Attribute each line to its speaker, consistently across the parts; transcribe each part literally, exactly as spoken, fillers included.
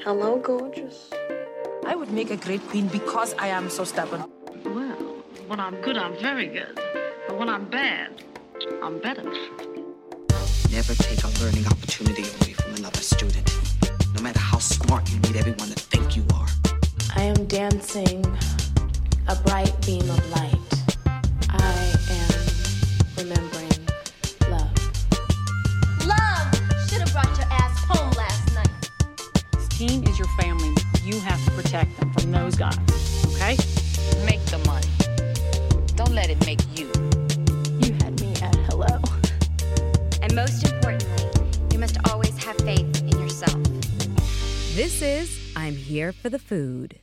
Speaker 1: Hello, gorgeous.
Speaker 2: I would make a great queen because I am so stubborn.
Speaker 1: Well, when I'm good, I'm very good. But when I'm bad, I'm better.
Speaker 3: Never take a learning opportunity away from another student. No matter how smart you need everyone to think you are.
Speaker 4: I am dancing a bright beam of light. I am remembering love.
Speaker 5: Love! Should have brought your ass home last night.
Speaker 6: This team is your family. You have to protect them from those guys, okay?
Speaker 7: Make the money. Don't let it make you.
Speaker 4: You had me at hello.
Speaker 8: And most importantly, you must always have faith in yourself.
Speaker 9: This is I'm Here for the Food.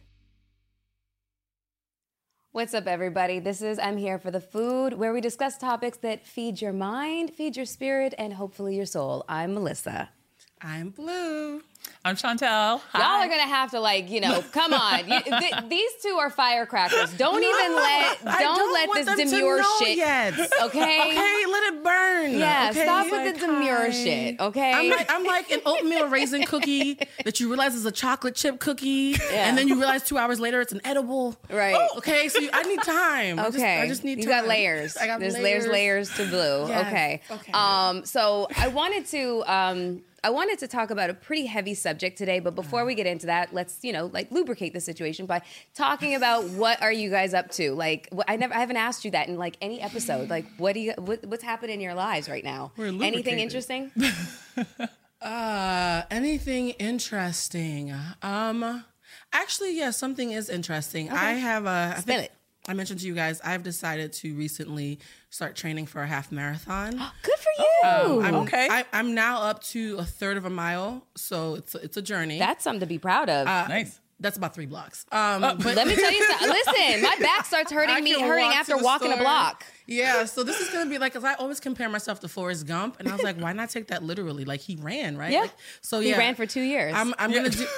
Speaker 10: What's up, everybody? This is I'm Here for the Food, where we discuss topics that feed your mind, feed your spirit, and hopefully your soul. I'm Melissa.
Speaker 11: I'm Blue.
Speaker 12: I'm Chantel. Hi.
Speaker 10: Y'all are gonna have to, like, you know, come on. You, th- these two are firecrackers. Don't
Speaker 11: no,
Speaker 10: even let, don't,
Speaker 11: don't
Speaker 10: let
Speaker 11: want
Speaker 10: this
Speaker 11: them
Speaker 10: demure
Speaker 11: to know
Speaker 10: shit.
Speaker 11: Yet.
Speaker 10: Okay.
Speaker 11: Okay, let it burn.
Speaker 10: Yeah,
Speaker 11: okay?
Speaker 10: stop with
Speaker 11: like,
Speaker 10: the demure
Speaker 11: hi.
Speaker 10: shit. Okay.
Speaker 11: I'm like, I'm like an oatmeal raisin cookie that you realize is a chocolate chip cookie,
Speaker 10: yeah.
Speaker 11: and then you realize two hours later it's an edible.
Speaker 10: Right.
Speaker 11: Oh, okay, so you, I need time.
Speaker 10: Okay.
Speaker 11: I just, I just need
Speaker 10: you
Speaker 11: time.
Speaker 10: got layers.
Speaker 11: I got
Speaker 10: There's
Speaker 11: layers.
Speaker 10: layers, layers to Blue.
Speaker 11: Yes.
Speaker 10: Okay.
Speaker 11: Okay.
Speaker 10: Um. So I wanted to um. I wanted to talk about a pretty heavy subject today, but before we get into that, let's, you know, like lubricate the situation by talking about what are you guys up to? Like, what, I never, I haven't asked you that in like any episode. Like, what do you, what, what's happening in your lives right now?
Speaker 11: We're
Speaker 10: Anything interesting?
Speaker 11: uh, anything interesting? Um, actually, yeah, something is interesting.
Speaker 10: Okay.
Speaker 11: I have a. I
Speaker 10: Spill
Speaker 11: think,
Speaker 10: it.
Speaker 11: I mentioned to you guys, I've decided to recently start training for a half marathon.
Speaker 10: Good for you.
Speaker 11: Um, I'm,
Speaker 12: Okay.
Speaker 11: I, I'm now up to a third of a mile, so it's a, it's a journey.
Speaker 10: That's something to be proud of.
Speaker 11: Uh,
Speaker 12: Nice.
Speaker 11: That's about three blocks. Um, but
Speaker 10: Let me tell you something. Listen, my back starts hurting
Speaker 11: I
Speaker 10: me,
Speaker 11: can
Speaker 10: hurting
Speaker 11: walk to
Speaker 10: after
Speaker 11: the
Speaker 10: walking a
Speaker 11: store.
Speaker 10: block.
Speaker 11: Yeah, so this is gonna be like, cause I always compare myself to Forrest Gump, and I was like, why not take that literally? Like he ran, right?
Speaker 10: Yeah.
Speaker 11: Like, so
Speaker 10: He
Speaker 11: yeah,
Speaker 10: ran for two years.
Speaker 11: I'm, I'm
Speaker 12: Yeah.
Speaker 11: gonna do.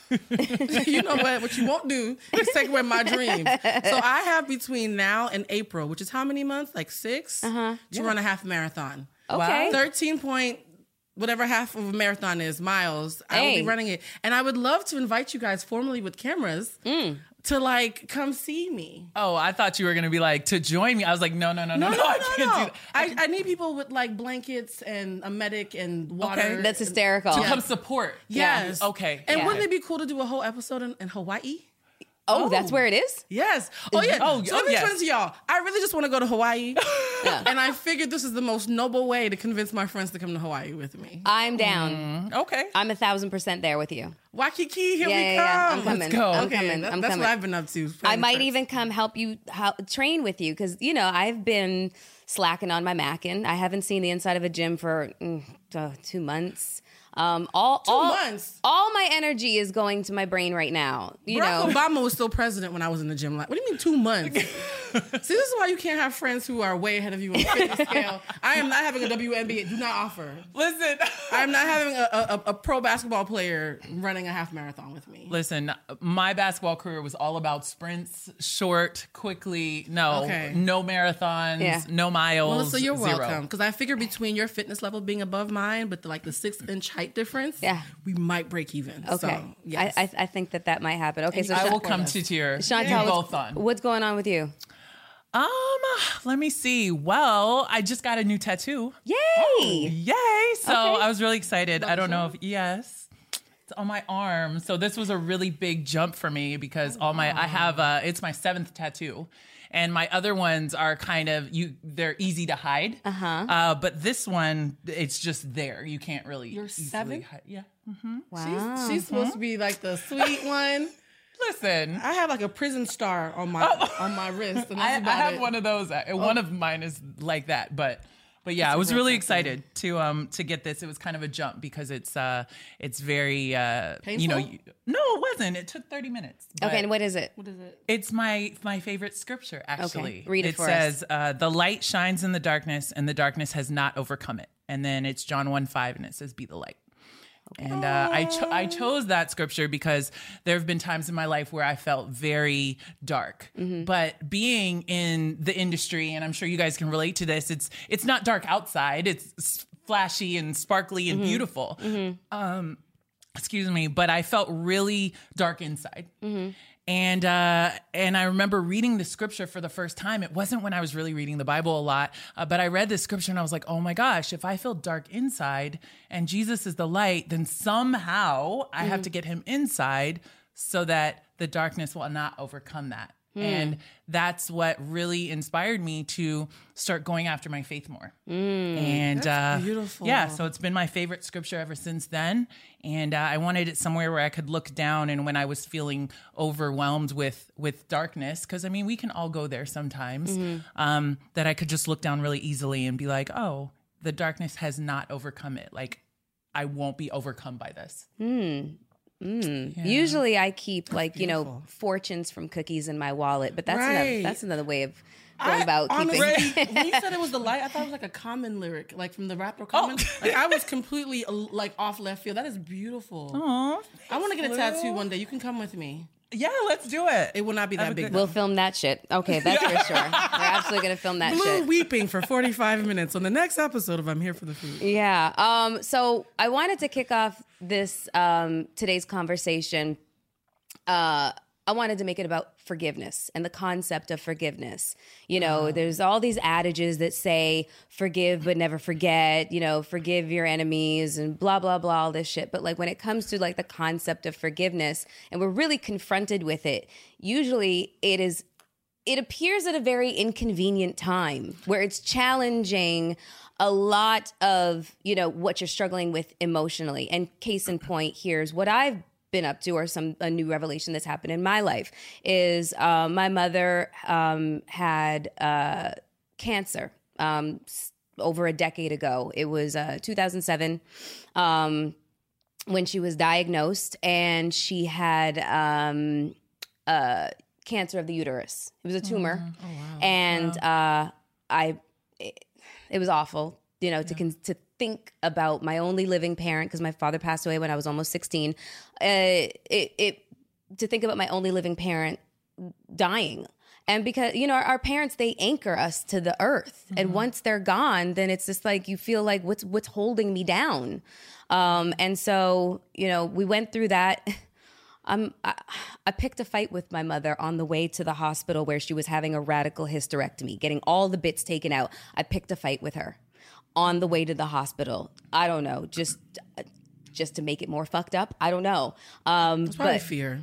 Speaker 11: You know what? What you won't do is take away my dreams. So I have between now and April, which is how many months? Like six
Speaker 10: Uh-huh.
Speaker 11: to
Speaker 12: Yeah.
Speaker 11: run a half marathon.
Speaker 10: Okay.
Speaker 11: Thirteen point whatever half of a marathon is miles. I will
Speaker 10: Hey.
Speaker 11: be running it, and I would love to invite you guys formally with cameras
Speaker 10: Mm.
Speaker 11: to like come see me.
Speaker 12: Oh, I thought you were going to be like, to join me. I was like, no, no, no, no, no, I can't do that.
Speaker 11: I, I need people with like blankets and a medic and water.
Speaker 12: Okay.
Speaker 10: That's hysterical.
Speaker 12: To come support.
Speaker 11: Yes.
Speaker 12: Okay.
Speaker 11: And
Speaker 10: Yeah.
Speaker 11: wouldn't it be cool to do a whole episode in, in Hawaii?
Speaker 10: Oh, that's where it is?
Speaker 11: Yes. Oh, yeah.
Speaker 12: Oh,
Speaker 11: so
Speaker 12: oh,
Speaker 11: let me
Speaker 12: yes.
Speaker 11: explain to y'all. I really just want to go to Hawaii.
Speaker 10: Yeah.
Speaker 11: And I figured this is the most noble way to convince my friends to come to Hawaii with me.
Speaker 10: I'm down.
Speaker 12: Okay.
Speaker 10: I'm a thousand percent there with you.
Speaker 11: Waikiki, here
Speaker 10: yeah,
Speaker 11: we
Speaker 10: yeah,
Speaker 11: come.
Speaker 10: yeah. I'm coming.
Speaker 12: Let's go.
Speaker 10: I'm
Speaker 11: Okay,
Speaker 10: coming.
Speaker 11: that-
Speaker 10: I'm
Speaker 11: that's
Speaker 10: coming.
Speaker 11: what I've been up to.
Speaker 10: I might
Speaker 11: friends.
Speaker 10: even come help you help, train with you because, you know, I've been slacking on my macking. I haven't seen the inside of a gym for mm, uh, two months. Um, all,
Speaker 11: Two
Speaker 10: all,
Speaker 11: months?
Speaker 10: All my energy is going to my brain right now. You
Speaker 11: Barack
Speaker 10: know,
Speaker 11: Obama was still president when I was in the gym. Like, what do you mean two months? See, this is why you can't have friends who are way ahead of you on the fitness scale. I am not having a W N B A. Do not offer.
Speaker 12: Listen.
Speaker 11: I am not having a, a, a pro basketball player running a half marathon with me.
Speaker 12: Listen, my basketball career was all about sprints, short, quickly. No,
Speaker 11: Okay.
Speaker 12: no marathons,
Speaker 10: Yeah.
Speaker 12: no miles.
Speaker 11: Melissa, you're
Speaker 12: zero.
Speaker 11: welcome. Because I figure between your fitness level being above mine, but the, like the six inch height difference,
Speaker 10: Yeah.
Speaker 11: we might break even.
Speaker 10: okay.
Speaker 11: So, yes.
Speaker 10: I, I, I think that that might happen. Okay, so
Speaker 12: I
Speaker 10: Sha-
Speaker 12: will come to your
Speaker 10: Chantal,
Speaker 12: you
Speaker 10: what's,
Speaker 12: both on.
Speaker 10: what's going on with you?
Speaker 12: Um, let me see. Well, I just got a new tattoo.
Speaker 10: Yay!
Speaker 12: Yay! So
Speaker 10: Okay.
Speaker 12: I was really excited. I don't know if yes, it's on my arm. So this was a really big jump for me because all my I have uh, it's my seventh tattoo, and my other ones are kind of you. They're easy to hide.
Speaker 10: Uh-huh.
Speaker 12: Uh, but this one, it's just there. You can't really.
Speaker 11: You're
Speaker 12: easily
Speaker 11: seven?
Speaker 12: hide. Yeah.
Speaker 10: Wow.
Speaker 11: she's, she's supposed to be like the sweet one.
Speaker 12: Listen.
Speaker 11: I have like a prison star on my on my wrist. And
Speaker 12: I,
Speaker 11: that's
Speaker 12: I
Speaker 11: about
Speaker 12: have
Speaker 11: it.
Speaker 12: one of those. uh, One of mine is like that, but but yeah, I was
Speaker 11: real
Speaker 12: really
Speaker 11: tattoo.
Speaker 12: excited to um to get this. It was kind of a jump because it's uh it's very uh you know
Speaker 11: Painful?
Speaker 12: you, no, it wasn't. It took thirty minutes.
Speaker 10: Okay,
Speaker 12: but
Speaker 10: and what is it?
Speaker 11: What is it?
Speaker 12: It's my my favorite scripture actually.
Speaker 10: Okay, read it
Speaker 12: It
Speaker 10: for us.
Speaker 12: says uh, the light shines in the darkness, and the darkness has not overcome it. And then it's John one five, and it says, "Be the light." And uh, I cho- I chose that scripture because there have been times in my life where I felt very dark.
Speaker 10: Mm-hmm.
Speaker 12: But being in the industry, and I'm sure you guys can relate to this, it's it's not dark outside. It's s- flashy and sparkly and
Speaker 10: Mm-hmm.
Speaker 12: beautiful.
Speaker 10: Mm-hmm.
Speaker 12: Um, excuse me, but I felt really dark inside.
Speaker 10: Mm-hmm.
Speaker 12: And uh, and I remember reading the scripture for the first time. It wasn't when I was really reading the Bible a lot, uh, but I read this scripture and I was like, oh my gosh, if I feel dark inside and Jesus is the light, then somehow I mm-hmm. have to get him inside so that the darkness will not overcome that. Mm. And that's what really inspired me to start going after my faith more.
Speaker 10: Mm,
Speaker 12: and
Speaker 11: that's
Speaker 12: uh,
Speaker 11: beautiful.
Speaker 12: Yeah, so it's been my favorite scripture ever since then. And uh, I wanted it somewhere where I could look down, and when I was feeling overwhelmed with with darkness, because I mean, we can all go there sometimes, mm-hmm. um, that I could just look down really easily and be like, oh, the darkness has not overcome it. Like, I won't be overcome by this.
Speaker 10: Mm. Mm.
Speaker 12: Yeah.
Speaker 10: Usually I keep like, you know, fortunes from cookies in my wallet, but that's
Speaker 11: right.
Speaker 10: another, that's another way of going I, about
Speaker 11: honestly,
Speaker 10: keeping.
Speaker 11: When you said it was the light, I thought it was like a Common lyric, like from the rapper Common. Oh. Like I was completely like off left field. That is beautiful.
Speaker 12: Aww,
Speaker 11: I want to get a tattoo one day. You can come with me.
Speaker 12: Yeah, let's do it.
Speaker 11: It will not be that big.
Speaker 10: We'll film that shit. Okay, that's for sure. We're absolutely gonna film that
Speaker 11: Blue
Speaker 10: shit.
Speaker 11: weeping for forty-five minutes on the next episode of I'm Here for the Food.
Speaker 10: Yeah. Um. So I wanted to kick off this um today's conversation. Uh. I wanted to make it about forgiveness and the concept of forgiveness. You know, oh. there's all these adages that say forgive but never forget, you know, forgive your enemies and blah, blah, blah, all this shit. But like when it comes to like the concept of forgiveness and we're really confronted with it, usually it is, it appears at a very inconvenient time where it's challenging a lot of, you know, what you're struggling with emotionally. And case in point, here's what I've been up to, or some a new revelation that's happened in my life is uh, my mother um, had uh, cancer um, over a decade ago. It was uh, two thousand seven um, when she was diagnosed, and she had um, uh, cancer of the uterus. It was a tumor,
Speaker 11: mm. oh, wow.
Speaker 10: and
Speaker 11: wow.
Speaker 10: Uh, I it, it was awful, you know, yeah. to con- to. think about my only living parent, because my father passed away when I was almost sixteen. Uh, it, it to think about my only living parent dying, and because you know our, our parents, they anchor us to the earth, mm-hmm. and once they're gone, then it's just like you feel like what's what's holding me down. Um, and so you know we went through that. Um, I, I picked a fight with my mother on the way to the hospital where she was having a radical hysterectomy, getting all the bits taken out. I picked a fight with her on the way to the hospital. I don't know, just just to make it more fucked up. I don't know. Um,
Speaker 11: it's probably
Speaker 10: but
Speaker 11: fear.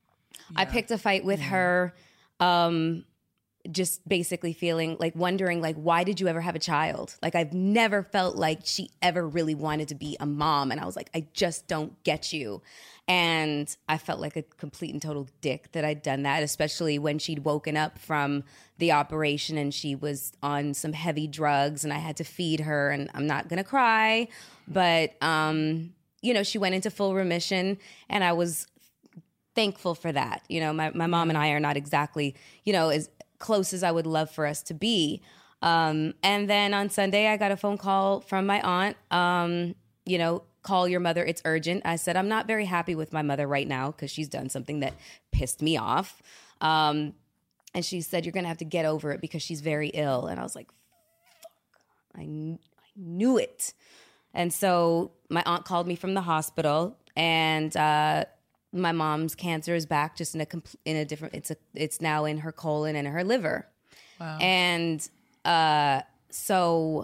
Speaker 10: I yeah. picked a fight with yeah. her, um, just basically feeling like wondering, like, why did you ever have a child? Like, I've never felt like she ever really wanted to be a mom. And I was like, I just don't get you. And I felt like a complete and total dick that I'd done that, especially when she'd woken up from the operation and she was on some heavy drugs and I had to feed her. And I'm not going to cry, but, um, you know, she went into full remission and I was thankful for that. You know, my, my mom and I are not exactly, you know, as close as I would love for us to be. Um, and then on Sunday, I got a phone call from my aunt, um, you know, call your mother, it's urgent. I said, I'm not very happy with my mother right now because she's done something that pissed me off. Um, and she said, you're going to have to get over it because she's very ill. And I was like, fuck, I, kn- I knew it. And so my aunt called me from the hospital, and uh, my mom's cancer is back, just in a compl- in a different, it's a, it's now in her colon and her liver. Wow. And uh, so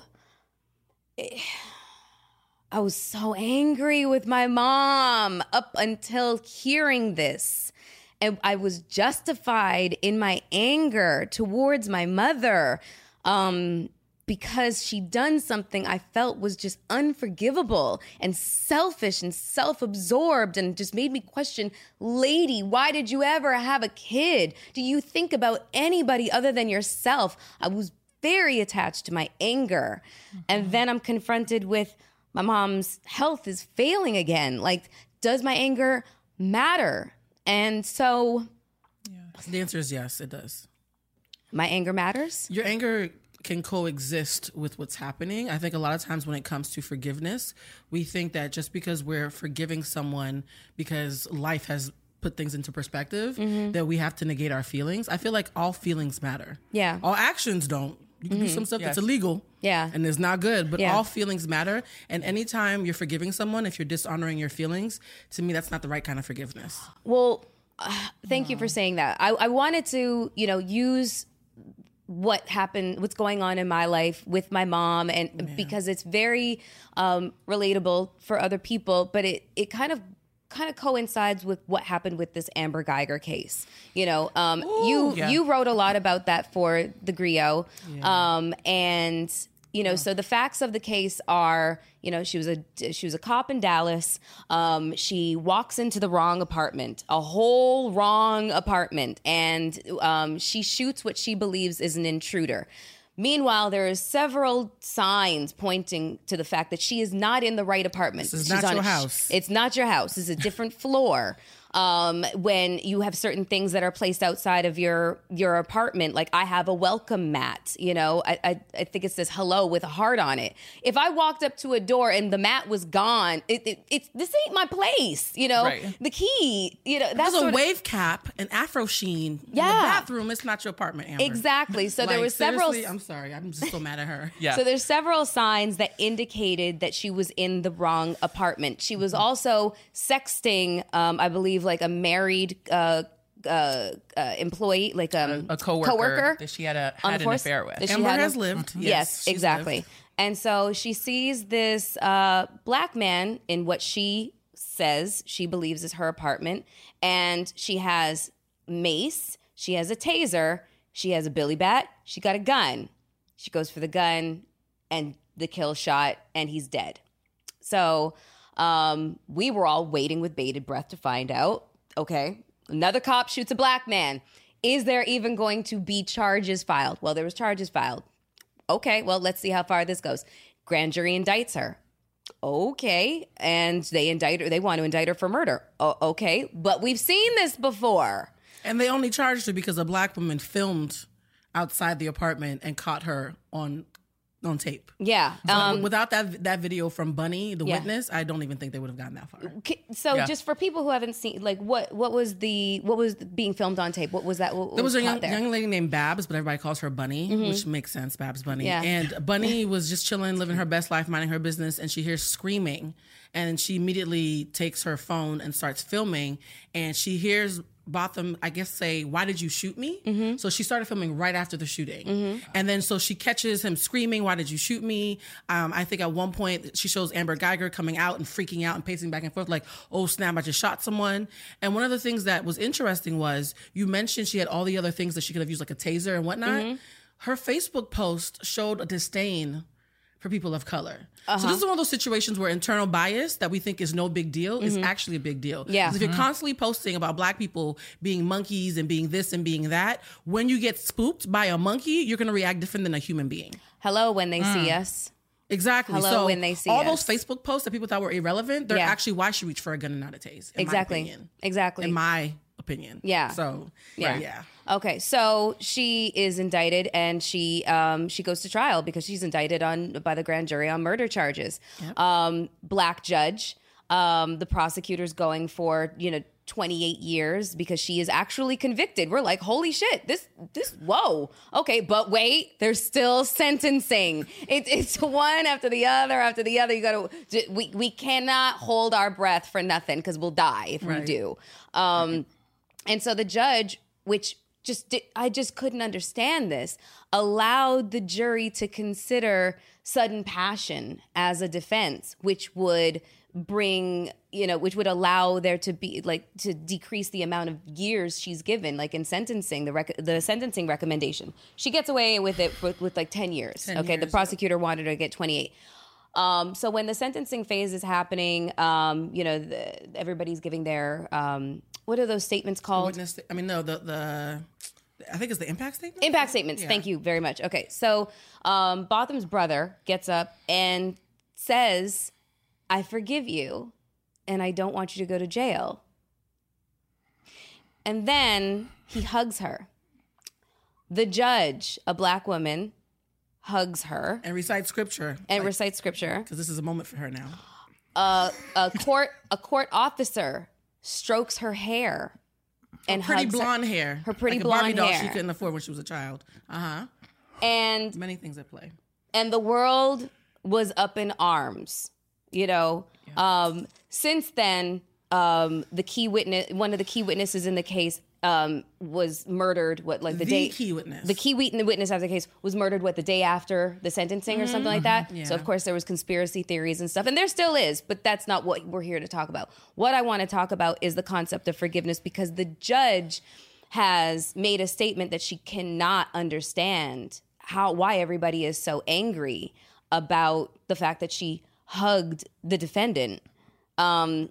Speaker 10: it, I was so angry with my mom up until hearing this. And I was justified in my anger towards my mother um, because she'd done something I felt was just unforgivable and selfish and self-absorbed, and just made me question, lady, why did you ever have a kid? Do you think about anybody other than yourself? I was very attached to my anger. Mm-hmm. And then I'm confronted with my mom's health is failing again. Like, does my anger matter? And so...
Speaker 11: Yeah. The answer is yes, it does.
Speaker 10: My anger matters?
Speaker 11: Your anger can coexist with what's happening. I think a lot of times when it comes to forgiveness, we think that just because we're forgiving someone because life has put things into perspective, mm-hmm. that we have to negate our feelings. I feel like all feelings matter.
Speaker 10: Yeah.
Speaker 11: All actions don't. You can
Speaker 10: Mhm.
Speaker 11: do some stuff
Speaker 10: Yes.
Speaker 11: that's illegal.
Speaker 10: Yeah.
Speaker 11: And it's not good. But
Speaker 10: Yeah.
Speaker 11: all feelings matter. And anytime you're forgiving someone, if you're dishonoring your feelings, to me, that's not the right kind of forgiveness.
Speaker 10: Well, uh, thank you for saying that. I, I wanted to, you know, use what happened, what's going on in my life with my mom, and because it's very um, relatable for other people, but it it kind of kind of coincides with what happened with this Amber Geiger case. You know, um, you
Speaker 13: yeah.
Speaker 10: you wrote a lot about that for the Griot, um, and you know, so the facts of the case are, you know, she was a she was a cop in Dallas. Um, she walks into the wrong apartment, a whole wrong apartment, and um, she shoots what she believes is an intruder. Meanwhile, there are several signs pointing to the fact that she is not in the right apartment.
Speaker 11: This is
Speaker 10: She's
Speaker 11: not
Speaker 10: on
Speaker 11: your
Speaker 10: a-
Speaker 11: house.
Speaker 10: It's not your house. It's a different floor. Um, when you have certain things that are placed outside of your your apartment, like I have a welcome mat, you know, I, I, I think it says hello with a heart on it. If I walked up to a door and the mat was gone, it, it, it's this ain't my place, you know.
Speaker 11: Right.
Speaker 10: The key, you know, that's
Speaker 11: There's a
Speaker 10: sort of-
Speaker 11: wave cap, an Afro sheen in
Speaker 10: Yeah.
Speaker 11: the bathroom. It's not your apartment, Amber.
Speaker 10: Exactly. So there
Speaker 11: Like,
Speaker 10: was several-
Speaker 11: seriously, I'm sorry. I'm just so mad at her.
Speaker 10: So there's several signs that indicated that she was in the wrong apartment. She was also sexting, um, I believe, like a married uh, uh, uh, employee, like um,
Speaker 12: A coworker,
Speaker 10: coworker
Speaker 12: that she had a
Speaker 10: on
Speaker 12: had
Speaker 10: the
Speaker 12: an
Speaker 10: force,
Speaker 12: affair with.
Speaker 10: that she
Speaker 11: Amber
Speaker 10: had
Speaker 11: has
Speaker 10: a-
Speaker 11: lived.
Speaker 10: Yes,
Speaker 11: Yes, she's
Speaker 10: exactly.
Speaker 11: lived.
Speaker 10: And so she sees this uh, black man in what she says she believes is her apartment, and she has mace, she has a taser, she has a billy bat, she got a gun. She goes for the gun, and the kill shot, and he's dead. So um, we were all waiting with bated breath to find out, okay, another cop shoots a black man. Is there even going to be charges filed? Well, there was charges filed. Okay, well, let's see how far this goes. Grand jury indicts her. Okay, and they indict her. They want to indict her for murder. O- okay, but we've seen this before.
Speaker 11: And they only charged her because a black woman filmed outside the apartment and caught her on on tape.
Speaker 10: Yeah.
Speaker 11: So
Speaker 10: um,
Speaker 11: without that that video from Bunny, the
Speaker 10: Yeah.
Speaker 11: witness, I don't even think they would have gotten that far.
Speaker 10: K- So
Speaker 11: Yeah.
Speaker 10: just for people who haven't seen, like, what what was the what was being filmed on tape? What was that? What
Speaker 11: There was a
Speaker 10: caught
Speaker 11: young,
Speaker 10: there?
Speaker 11: young lady named Babs, but everybody calls her Bunny,
Speaker 10: Mhm.
Speaker 11: which makes sense, Babs Bunny.
Speaker 10: Yeah.
Speaker 11: And Bunny was just chilling, living her best life, minding her business, and she hears screaming. And she immediately takes her phone and starts filming. And she hears Botham, I guess, say, "Why did you shoot me?"
Speaker 10: Mm-hmm.
Speaker 11: So she started filming right after the shooting. And then so she catches him screaming, "Why did you shoot me?" Um, I think at one point she shows Amber Geiger coming out and freaking out and pacing back and forth like, "Oh snap, I just shot someone." And one of the things that was interesting was you mentioned she had all the other things that she could have used, like a taser and whatnot.
Speaker 10: Mhm.
Speaker 11: Her Facebook post showed a disdain for people of color. So
Speaker 10: Uh-huh.
Speaker 11: this is one of those situations where internal bias that we think is no big deal is
Speaker 10: Mhm.
Speaker 11: actually a big deal.
Speaker 10: Yeah.
Speaker 11: 'Cause if you're
Speaker 10: Mhm.
Speaker 11: constantly posting about black people being monkeys and being this and being that, when you get spooked by a monkey, you're going to react different than a human being.
Speaker 10: Hello when they see
Speaker 11: Mm.
Speaker 10: us.
Speaker 11: Exactly.
Speaker 10: Hello
Speaker 11: so
Speaker 10: when they see
Speaker 11: all
Speaker 10: us.
Speaker 11: those Facebook posts that people thought were irrelevant, they're
Speaker 10: Yeah.
Speaker 11: actually why she reached for a gun and not a tase. in my
Speaker 10: Exactly.
Speaker 11: opinion.
Speaker 10: Exactly.
Speaker 11: In my opinion.
Speaker 10: Yeah.
Speaker 11: So
Speaker 10: Yeah.
Speaker 11: right, yeah.
Speaker 10: Okay, so she is indicted, and she um, she goes to trial because she's indicted on by the grand jury on murder charges. Um, black judge. Um, the prosecutor's going for you know twenty-eight years because she is actually convicted. We're like, holy shit, this this whoa. Okay, but wait, there's still sentencing. It, it's one after the other after the other. You got to we we cannot hold our breath for nothing because we'll die if we
Speaker 13: Right.
Speaker 10: do. Um, and so the judge, which just di- I just couldn't understand this, allowed the jury to consider sudden passion as a defense, which would bring, you know, which would allow there to be like to decrease the amount of years she's given, like in sentencing, the rec- the sentencing recommendation. She gets away with it with, with like ten years.
Speaker 13: ten
Speaker 10: okay, the
Speaker 13: years,
Speaker 10: prosecutor wanted her to get twenty-eight. Um, so when the sentencing phase is happening, um, you know, the, everybody's giving their um, what are those statements called?
Speaker 11: Witness, I mean, no, the the I think it's the impact statement.
Speaker 10: Impact statements.
Speaker 11: Yeah.
Speaker 10: Thank you very much. Okay, so um, Botham's brother gets up and says, "I forgive you, and I don't want you to go to jail." And then he hugs her. The judge, a black woman, hugs her
Speaker 11: and recites scripture.
Speaker 10: and recites scripture.
Speaker 11: Because this is a moment for her now.
Speaker 10: Uh, a court a court officer strokes her hair and
Speaker 11: Her pretty
Speaker 10: hugs her-
Speaker 11: blonde hair.
Speaker 10: Her pretty
Speaker 11: like a Barbie
Speaker 10: blonde
Speaker 11: doll
Speaker 10: hair.
Speaker 11: she couldn't afford when she was a child. Uh huh.
Speaker 10: And
Speaker 11: many things at play.
Speaker 10: And the world was up in arms, you know. Yeah. Um, since then, um, the key witness, one of the key witnesses in the case, um, was murdered. What like the,
Speaker 11: the
Speaker 10: day
Speaker 11: key witness,
Speaker 10: the key witness of the case was murdered. What the day after the sentencing, mm-hmm. or something like that. Yeah. So of course there was conspiracy theories and stuff, and there still is. But that's not what we're here to talk about. What I want to talk about is the concept of forgiveness, because the judge has made a statement that she cannot understand how why everybody is so angry about the fact that she hugged the defendant. Um,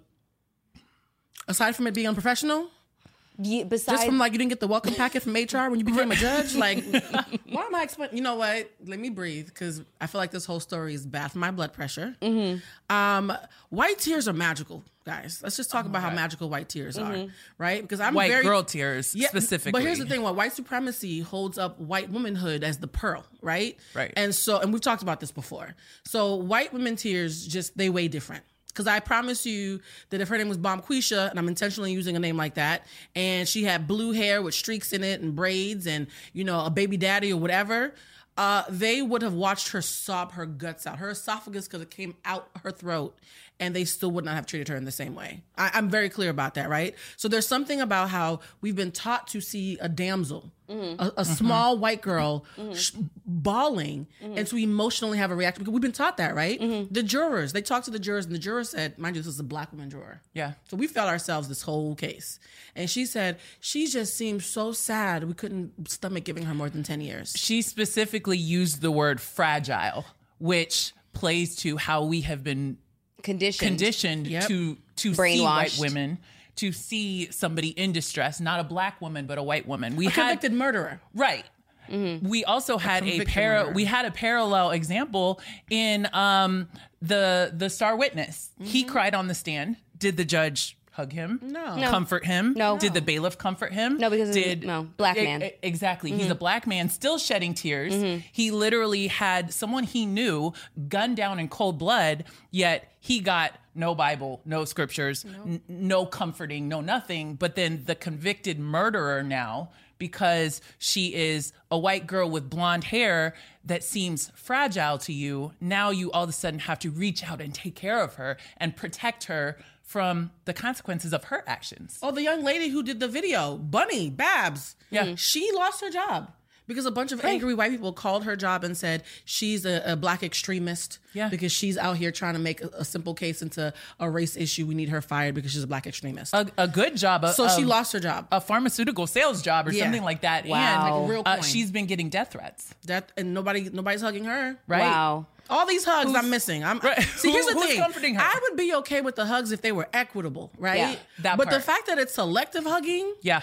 Speaker 11: Aside from it being unprofessional?
Speaker 10: Yeah, besides,
Speaker 11: just from like you didn't get the welcome packet from H R when you became a judge? Like, why am I explaining? You know what? Let me breathe, because I feel like this whole story is bad for my blood pressure. Mm-hmm. Um, white tears are magical, guys. Let's just talk oh about God. how magical white tears mm-hmm. are, right? Because I'm
Speaker 12: white
Speaker 11: very,
Speaker 12: girl tears yeah, specifically.
Speaker 11: But here's the thing: what white supremacy holds up white womanhood as the pearl, right?
Speaker 12: Right.
Speaker 11: And so, and we've talked about this before. So, white women tears just they weigh different. Because I promise you that if her name was Bomquisha, and I'm intentionally using a name like that, and she had blue hair with streaks in it and braids and, you know, a baby daddy or whatever, uh, they would have watched her sob her guts out, her esophagus, because it came out her throat, and they still would not have treated her in the same way. I, I'm very clear about that, right? So there's something about how we've been taught to see a damsel, mm-hmm. a, a mm-hmm. small white girl mm-hmm. sh- bawling, mm-hmm. and to emotionally have a reaction. Because we've been taught that, right? Mm-hmm. The jurors, they talked to the jurors, and the juror said, mind you, this is a black woman juror.
Speaker 12: Yeah.
Speaker 11: So we felt ourselves this whole case. And she said, she just seemed so sad. We couldn't stomach giving her more than ten years.
Speaker 12: She specifically used the word fragile, which plays to how we have been
Speaker 10: conditioned,
Speaker 12: conditioned yep. to to see white women, to see somebody in distress, not a black woman, but a white woman. We
Speaker 11: a
Speaker 12: had
Speaker 11: convicted murderer.
Speaker 12: Right. Mm-hmm. We also had a, a par- we had a parallel example in um, the the star witness. Mm-hmm. He cried on the stand. Did the judge hug him?
Speaker 11: No.
Speaker 10: no.
Speaker 12: Comfort him?
Speaker 10: No.
Speaker 12: Did the bailiff comfort him?
Speaker 10: No, because
Speaker 12: did
Speaker 10: no black man.
Speaker 12: I, I, exactly. Mm-hmm. He's a black man still shedding tears.
Speaker 10: Mm-hmm.
Speaker 12: He literally had someone he knew gunned down in cold blood, yet he got no Bible, no scriptures, no. N- no comforting, no nothing. But then the convicted murderer now, because she is a white girl with blonde hair that seems fragile to you, now you all of a sudden have to reach out and take care of her and protect her from the consequences of her actions.
Speaker 11: Oh, the young lady who did the video, Bunny Babs.
Speaker 12: Yeah.
Speaker 11: She lost her job because a bunch of right. angry white people called her job and said she's a, a black extremist
Speaker 12: yeah.
Speaker 11: because she's out here trying to make a, a simple case into a race issue. We need her fired because she's a black extremist.
Speaker 12: A, a good job. A,
Speaker 11: so
Speaker 12: a,
Speaker 11: she lost her job.
Speaker 12: A pharmaceutical sales job or yeah. something like that.
Speaker 10: Wow.
Speaker 12: And
Speaker 11: like a real
Speaker 12: uh,
Speaker 11: coin.
Speaker 12: she's been getting death threats.
Speaker 11: That and nobody nobody's hugging her.
Speaker 12: Right.
Speaker 10: Wow.
Speaker 11: All these hugs
Speaker 12: Who's,
Speaker 11: I'm missing. I'm
Speaker 12: right.
Speaker 11: See, here's
Speaker 12: Who,
Speaker 11: the
Speaker 12: who's
Speaker 11: thing.
Speaker 12: comforting her?
Speaker 11: I would be okay with the hugs if they were equitable, right?
Speaker 10: Yeah,
Speaker 12: that
Speaker 11: but
Speaker 12: part.
Speaker 11: the fact that it's selective hugging,
Speaker 12: yeah.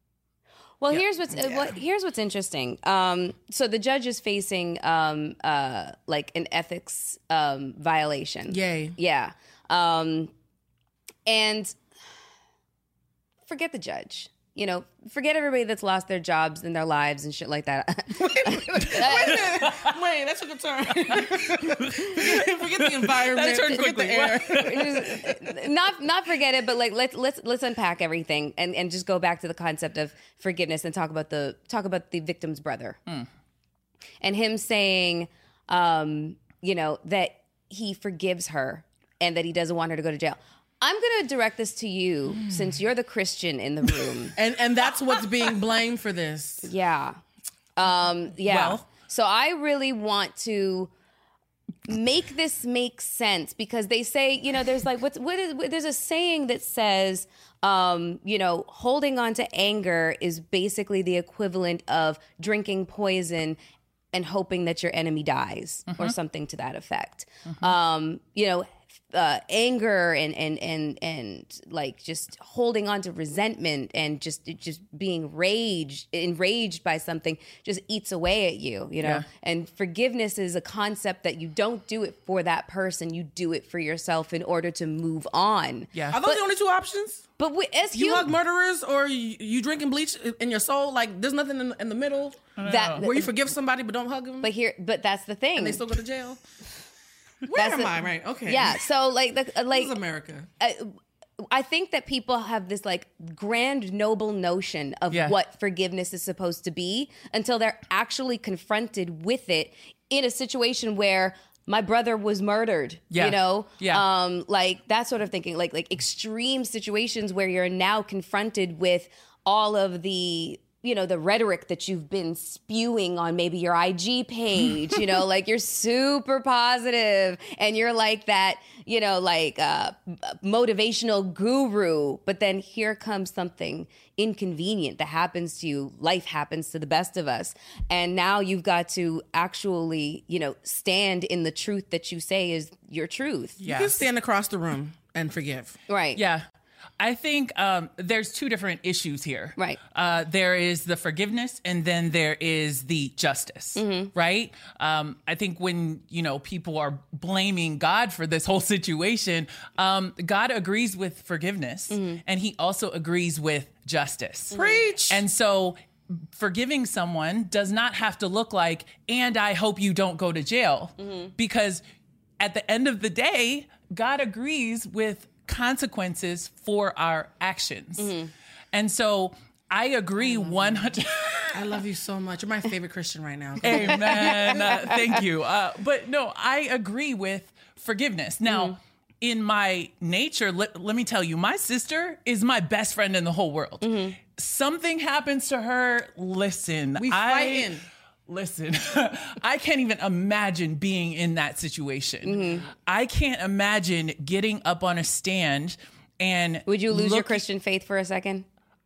Speaker 10: Well,
Speaker 12: yeah.
Speaker 10: here's what's uh,
Speaker 11: yeah.
Speaker 10: what, here's what's interesting. Um, so the judge is facing um, uh, like an ethics um, violation.
Speaker 11: Yay.
Speaker 10: Yeah. Um, and forget the judge. You know, forget everybody that's lost their jobs and their lives and shit like that.
Speaker 11: wait, wait a minute. Wait, that took a turn. Forget the environment.
Speaker 12: That turned
Speaker 11: forget
Speaker 12: quickly.
Speaker 11: The air.
Speaker 10: not not forget it, but like let's let's let's unpack everything and, and just go back to the concept of forgiveness and talk about the talk about the victim's brother
Speaker 12: mm.
Speaker 10: and him saying, um, you know, that he forgives her and that he doesn't want her to go to jail. I'm going to direct this to you mm. since you're the Christian in the room.
Speaker 11: and and that's what's being blamed for this.
Speaker 10: Yeah. Um, yeah.
Speaker 12: Well.
Speaker 10: So I really want to make this make sense because they say, you know, there's like, what's, what is, there's a saying that says, um, you know, holding on to anger is basically the equivalent of drinking poison and hoping that your enemy dies mm-hmm. or something to that effect. Mm-hmm. Um, you know, Uh, anger and and and and like just holding on to resentment and just just being raged enraged by something just eats away at you, you know. Yeah. And forgiveness is a concept that you don't do it for that person, you do it for yourself in order to move on.
Speaker 12: Yeah,
Speaker 11: are those
Speaker 10: but,
Speaker 11: the only two options?
Speaker 10: But we, as
Speaker 11: you
Speaker 10: hum-
Speaker 11: hug murderers or you, you drinking bleach in your soul? Like there's nothing in, in the middle
Speaker 10: that
Speaker 11: where you forgive somebody but don't hug them.
Speaker 10: But here, but that's the thing,
Speaker 11: and they still go to jail. Where
Speaker 10: That's
Speaker 11: am
Speaker 10: the,
Speaker 11: I? Right. Okay.
Speaker 10: Yeah. So like, the, like
Speaker 11: this is America.
Speaker 10: Uh, I think that people have this like grand noble notion of
Speaker 12: Yeah.
Speaker 10: what forgiveness is supposed to be until they're actually confronted with it in a situation where my brother was murdered,
Speaker 12: Yeah.
Speaker 10: you know,
Speaker 12: Yeah.
Speaker 10: um, like that sort of thinking, like like extreme situations where you're now confronted with all of the, you know, the rhetoric that you've been spewing on maybe your I G page, you know, like you're super positive and you're like that, you know, like uh, motivational guru. But then here comes something inconvenient that happens to you. Life happens to the best of us. And now you've got to actually, you know, stand in the truth that you say is your truth.
Speaker 11: You can stand across the room and forgive.
Speaker 10: Right.
Speaker 12: Yeah. I think um, there's two different issues here.
Speaker 10: Right.
Speaker 12: Uh, there is the forgiveness and then there is the justice,
Speaker 10: Mm-hmm.
Speaker 12: right? Um, I think when, you know, people are blaming God for this whole situation, um, God agrees with forgiveness
Speaker 10: Mm-hmm.
Speaker 12: and he also agrees with justice.
Speaker 11: Preach.
Speaker 12: And so forgiving someone does not have to look like, and I hope you don't go to jail.
Speaker 10: Mm-hmm.
Speaker 12: Because at the end of the day, God agrees with consequences for our actions.
Speaker 10: Mm-hmm.
Speaker 12: And so I agree one hundred.
Speaker 11: I love you so much. You're my favorite Christian right now.
Speaker 12: Amen. Uh, thank you. Uh, but no, I agree with forgiveness. Now,
Speaker 10: Mm-hmm.
Speaker 12: in my nature, let, let me tell you, my sister is my best friend in the whole world.
Speaker 10: Mm-hmm.
Speaker 12: Something happens to her. Listen,
Speaker 11: We
Speaker 12: I,
Speaker 11: fighting.
Speaker 12: Listen, I can't even imagine being in that situation.
Speaker 10: Mm-hmm.
Speaker 12: I can't imagine getting up on a stand and
Speaker 10: Would you lose your
Speaker 12: look-
Speaker 10: Christian faith for a second?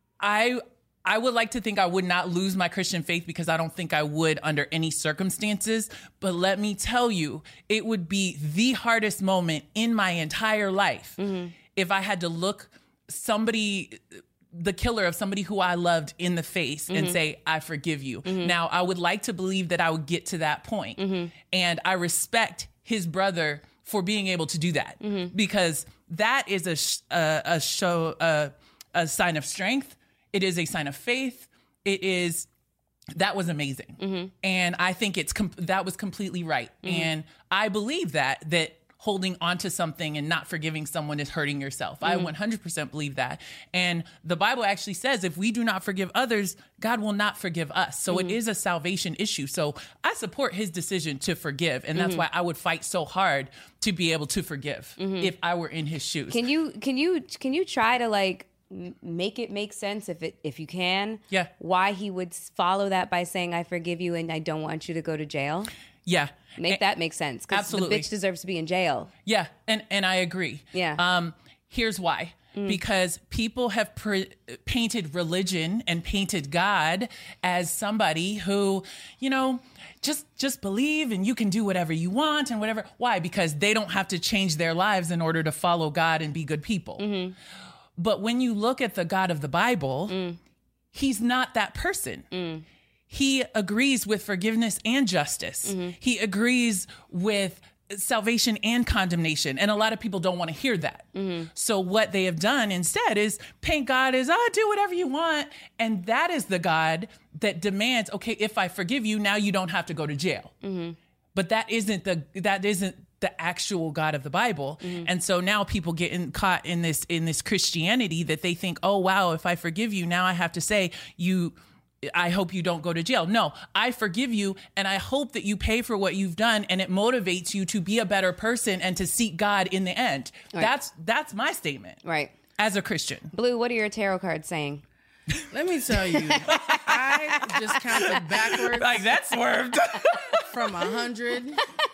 Speaker 12: I I would like to think I would not lose my Christian faith because I don't think I would under any circumstances. But let me tell you, it would be the hardest moment in my entire life if I had to look somebody, the killer of somebody who I loved, in the face and say, I forgive you. Now, I would like to believe that I would get to that point. And I respect his brother for being able to do that because that is a, sh- a, a show, uh, a sign of strength. It is a sign of faith. It is, that was amazing.
Speaker 10: Mm-hmm.
Speaker 12: And I think it's, com- that was completely right.
Speaker 10: Mm-hmm.
Speaker 12: And I believe that, that holding onto something and not forgiving someone is hurting yourself.
Speaker 10: Mm-hmm.
Speaker 12: I one hundred percent believe that. And the Bible actually says if we do not forgive others, God will not forgive us. So
Speaker 10: Mm-hmm.
Speaker 12: it is a salvation issue. So I support his decision to forgive. And that's
Speaker 10: Mm-hmm.
Speaker 12: why I would fight so hard to be able to forgive if I were in his shoes.
Speaker 10: Can you can you can you try to like m- make it make sense if it if you can?
Speaker 12: Yeah.
Speaker 10: Why he would s- follow that by saying I forgive you and I don't want you to go to jail?
Speaker 12: Yeah.
Speaker 10: Make
Speaker 12: And-
Speaker 10: that make sense because the
Speaker 12: Absolutely.
Speaker 10: bitch deserves to be in jail.
Speaker 12: Yeah, and and I agree.
Speaker 10: Yeah.
Speaker 12: Um, here's why. Because people have pre- painted religion and painted God as somebody who, you know, just just believe and you can do whatever you want and whatever. Why? Because they don't have to change their lives in order to follow God and be good people. But when you look at the God of the Bible, he's not that person. He agrees with forgiveness and justice. He agrees with salvation and condemnation. And a lot of people don't want to hear that. So what they have done instead is paint God as, oh, do whatever you want. And that is the God that demands, okay, if I forgive you, now you don't have to go to jail. But that isn't the, that isn't the actual God of the Bible. And so now people get in, caught in this, in this Christianity that they think, oh, wow, if I forgive you, now I have to say you, I hope you don't go to jail. No, I forgive you and I hope that you pay for what you've done and it motivates you to be a better person and to seek God in the end.
Speaker 10: Right.
Speaker 12: That's that's my statement.
Speaker 10: Right.
Speaker 12: As a Christian.
Speaker 10: Blue, what are your tarot cards saying?
Speaker 11: Let me tell you, I just counted backwards.
Speaker 12: Like that swerved.
Speaker 11: From a hundred.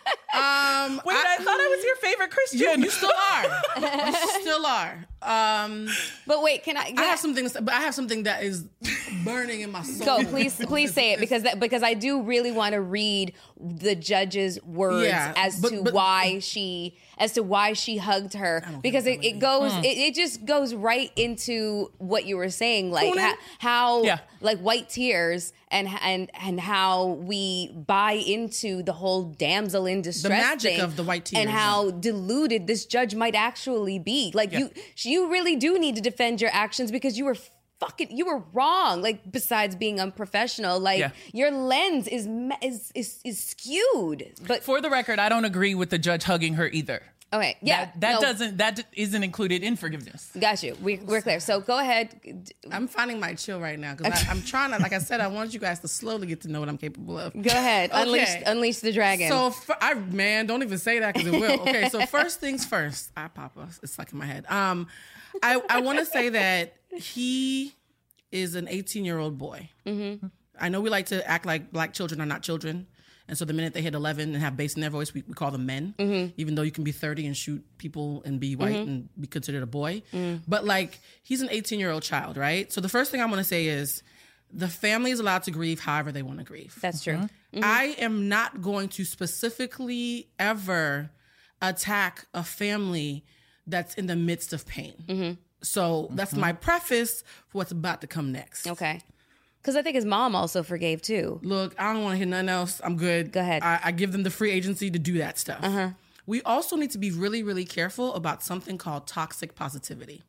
Speaker 11: Um,
Speaker 12: Wait, I, I thought I was your favorite Christian.
Speaker 11: You, you still are. You still are. Um,
Speaker 10: but wait, can I? Can
Speaker 11: I have something, but I have something that is burning in my soul.
Speaker 10: Go, please, please say it because that, because I do really want to read the judge's words
Speaker 11: Yeah,
Speaker 10: as
Speaker 11: but-
Speaker 10: to
Speaker 11: but-
Speaker 10: why she as to why she hugged her because it, it goes
Speaker 11: Hmm.
Speaker 10: it, it just goes right into what you were saying, like
Speaker 11: Cool,
Speaker 10: how, how
Speaker 12: Yeah.
Speaker 10: like white tears and and and how we buy into the whole damsel in distress
Speaker 11: magic
Speaker 10: thing
Speaker 11: of the white tears.
Speaker 10: and how deluded this judge might actually be. Like
Speaker 12: Yeah.
Speaker 10: you you really do need to defend your actions because you were fucking you were wrong. Like besides being unprofessional, like
Speaker 12: Yeah.
Speaker 10: your lens is, me- is is is skewed. But
Speaker 12: For the record, I don't agree with the judge hugging her either.
Speaker 10: Okay, yeah.
Speaker 12: That, that
Speaker 10: no.
Speaker 12: doesn't, that isn't included in forgiveness.
Speaker 10: Got you. We, we're clear. So go ahead.
Speaker 11: I'm finding my chill right now because I'm trying to, like I said, I want you guys to slowly get to know what I'm capable of.
Speaker 10: Go ahead.
Speaker 11: Okay.
Speaker 10: Unleash, unleash the dragon.
Speaker 11: So, for, I man, don't even say that because it will. Okay, so first things first. I Papa, it's stuck in my head. Um, I I want to say that he is an eighteen year old boy. Mm-hmm. I know we like to act like black children are not children. And so the minute they hit eleven and have bass in their voice, we, we call them men, mm-hmm. even though you can be thirty and shoot people and be white mm-hmm. and be considered a boy. Mm. But like, he's an eighteen-year-old child, right? So the first thing I want to say is the family is allowed to grieve however they want to grieve.
Speaker 10: That's true. Mm-hmm.
Speaker 11: I am not going to specifically ever attack a family that's in the midst of pain. Mm-hmm. So that's mm-hmm. my preface for what's about to come next.
Speaker 10: Okay. Because I think his mom also forgave too.
Speaker 11: Look, I don't want to hear nothing else. I'm good.
Speaker 10: Go ahead.
Speaker 11: I, I give them the free agency to do that stuff.
Speaker 10: Uh-huh.
Speaker 11: We also need to be really, really careful about something called toxic positivity.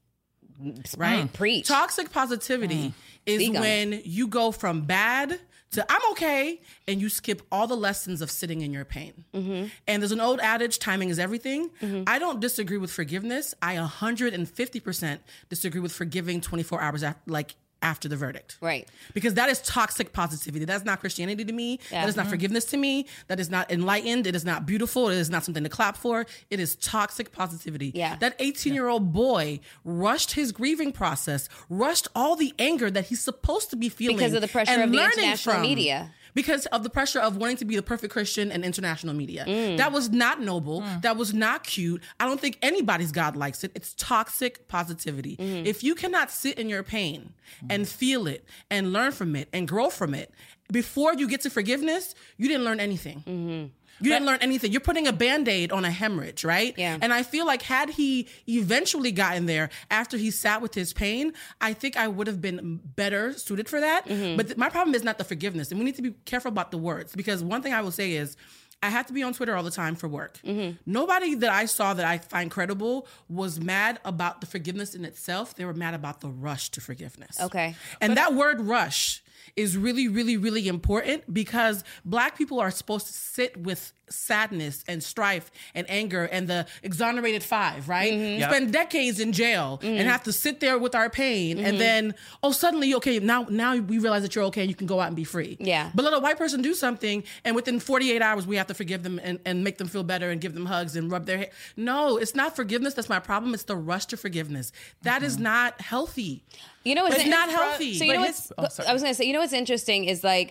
Speaker 11: Right?
Speaker 10: Mm, preach.
Speaker 11: Toxic positivity mm. is
Speaker 10: Speak
Speaker 11: when you go from bad to I'm okay, and you skip all the lessons of sitting in your pain. Mm-hmm. And there's an old adage, timing is everything. Mm-hmm. I don't disagree with forgiveness. I one hundred fifty percent disagree with forgiving twenty-four hours after, like, after the verdict.
Speaker 10: Right.
Speaker 11: Because that is toxic positivity. That's not Christianity to me.
Speaker 10: Yeah.
Speaker 11: That is not
Speaker 10: Mm-hmm.
Speaker 11: forgiveness to me. That is not enlightened. It is not beautiful. It is not something to clap for. It is toxic positivity.
Speaker 10: Yeah.
Speaker 11: That eighteen-year-old boy rushed his grieving process, rushed all the anger that he's supposed to be feeling.
Speaker 10: Because of the pressure
Speaker 11: and
Speaker 10: of the
Speaker 11: learning
Speaker 10: international
Speaker 11: from.
Speaker 10: media.
Speaker 11: Because of the pressure of wanting to be the perfect Christian and international media.
Speaker 10: Mm.
Speaker 11: That was not noble.
Speaker 10: Mm.
Speaker 11: That was not cute. I don't think anybody's God likes it. It's toxic positivity.
Speaker 10: Mm.
Speaker 11: If you cannot sit in your pain and feel it and learn from it and grow from it, before you get to forgiveness, you didn't learn anything. Mm-hmm. You didn't learn anything. You're putting a Band-Aid on a hemorrhage, right?
Speaker 10: Yeah.
Speaker 11: And I feel like had he eventually gotten there after he sat with his pain, I think I would have been better suited for that. Mm-hmm. But th- my problem is not the forgiveness. And we need to be careful about the words. Because one thing I will say is, I have to be on Twitter all the time for work. Mm-hmm. Nobody that I saw that I find credible was mad about the forgiveness in itself. They were mad about the rush to forgiveness.
Speaker 10: Okay.
Speaker 11: And but that word rush is really, really, really important because Black people are supposed to sit with sadness and strife and anger and the exonerated five, right? Mm-hmm. Yep. Spend decades in jail mm-hmm. and have to sit there with our pain mm-hmm. and then, oh, suddenly, okay, now now we realize that you're okay and you can go out and be free.
Speaker 10: Yeah.
Speaker 11: But let a white person do something and within forty-eight hours we have to forgive them and, and make them feel better and give them hugs and rub their head. No, it's not forgiveness. That's my problem. It's the rush to forgiveness. That mm-hmm. is not healthy.
Speaker 10: You know, it's,
Speaker 11: it's not healthy.
Speaker 10: So you know what's, oh, I was going to say, you know what's interesting is like,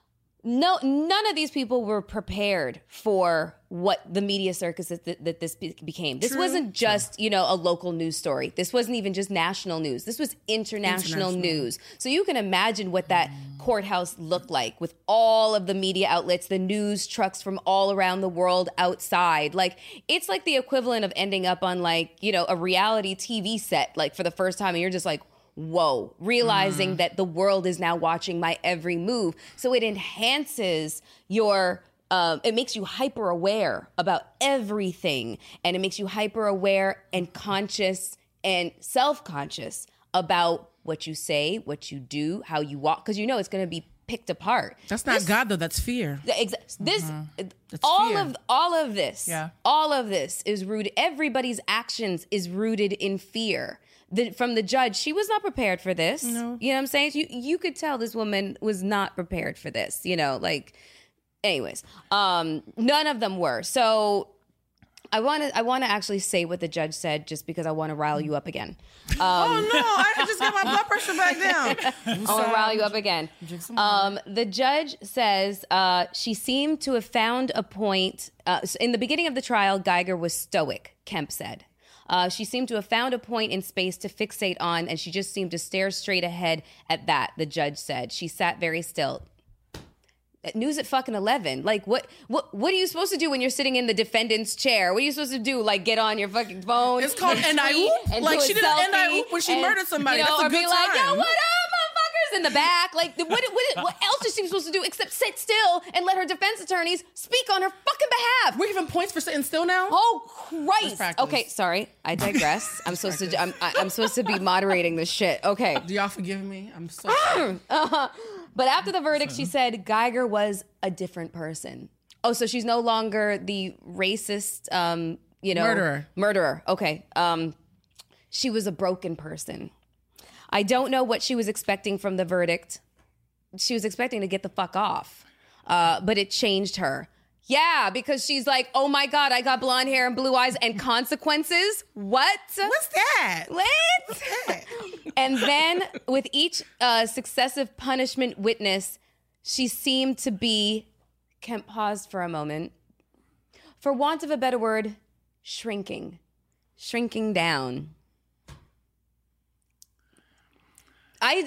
Speaker 10: no, none of these people were prepared for what the media circus that, that this became. This True. wasn't just, True. you know, a local news story. This wasn't even just national news. This was international, international. news. So you can imagine what that mm. courthouse looked like with all of the media outlets, the news trucks from all around the world outside. Like, it's like the equivalent of ending up on like, you know, a reality T V set, like for the first time, and you're just like, whoa, realizing mm. that the world is now watching my every move. So it enhances your, um, it makes you hyper aware about everything. And it makes you hyper aware and conscious and self-conscious about what you say, what you do, how you walk, because you know it's going to be picked apart.
Speaker 11: That's not
Speaker 10: this,
Speaker 11: God though, that's fear.
Speaker 10: Exa- this,
Speaker 11: mm-hmm.
Speaker 10: all
Speaker 11: fear.
Speaker 10: of all of this,
Speaker 12: yeah.
Speaker 10: all of this is rooted, everybody's actions is rooted in fear. The, from the judge, she was not prepared for this.
Speaker 11: No.
Speaker 10: You know what I'm saying? You you could tell this woman was not prepared for this. You know, like, anyways, um, none of them were. So I want to I want to actually say what the judge said, just because I want to rile you up again. Um,
Speaker 11: oh no! I just got my blood pressure back down.
Speaker 10: I want to rile you up again. Um, the judge says uh, she seemed to have found a point. Uh, in the beginning of the trial, Guyger was stoic, Kemp said. Uh, she seemed to have found a point in space to fixate on, and she just seemed to stare straight ahead at that, the judge said. She sat very still. News at fucking eleven. Like, what what what are you supposed to do when you're sitting in the defendant's chair? What are you supposed to do? Like, get on your fucking phone?
Speaker 11: It's called and I oop. Like, she did an and I oop when she and, murdered somebody. You know, That's a good
Speaker 10: or be
Speaker 11: time.
Speaker 10: like, yo, what up, motherfuckers? In the back. Like, what, what, what else is she supposed to do except sit still and let her defense attorneys speak on her fucking behalf?
Speaker 11: We're giving points for sitting still now?
Speaker 10: Oh, Christ. Okay, sorry. I digress. I'm supposed to I'm, I'm supposed to be moderating this shit. Okay.
Speaker 11: Do y'all forgive me? I'm so sorry.
Speaker 10: uh-huh. But after the verdict, she said Guyger was a different person. Oh, so she's no longer the racist um, you know,
Speaker 11: Murderer.
Speaker 10: Murderer. Okay. Um, she was a broken person. I don't know what she was expecting from the verdict. She was expecting to get the fuck off, uh, but it changed her. Yeah, because she's like, oh my God, I got blonde hair and blue eyes and consequences. What?
Speaker 11: What's that?
Speaker 10: What?
Speaker 11: What's that?
Speaker 10: And then with each uh, successive punishment witness, she seemed to be, Kemp paused for a moment, for want of a better word, shrinking, shrinking down. I,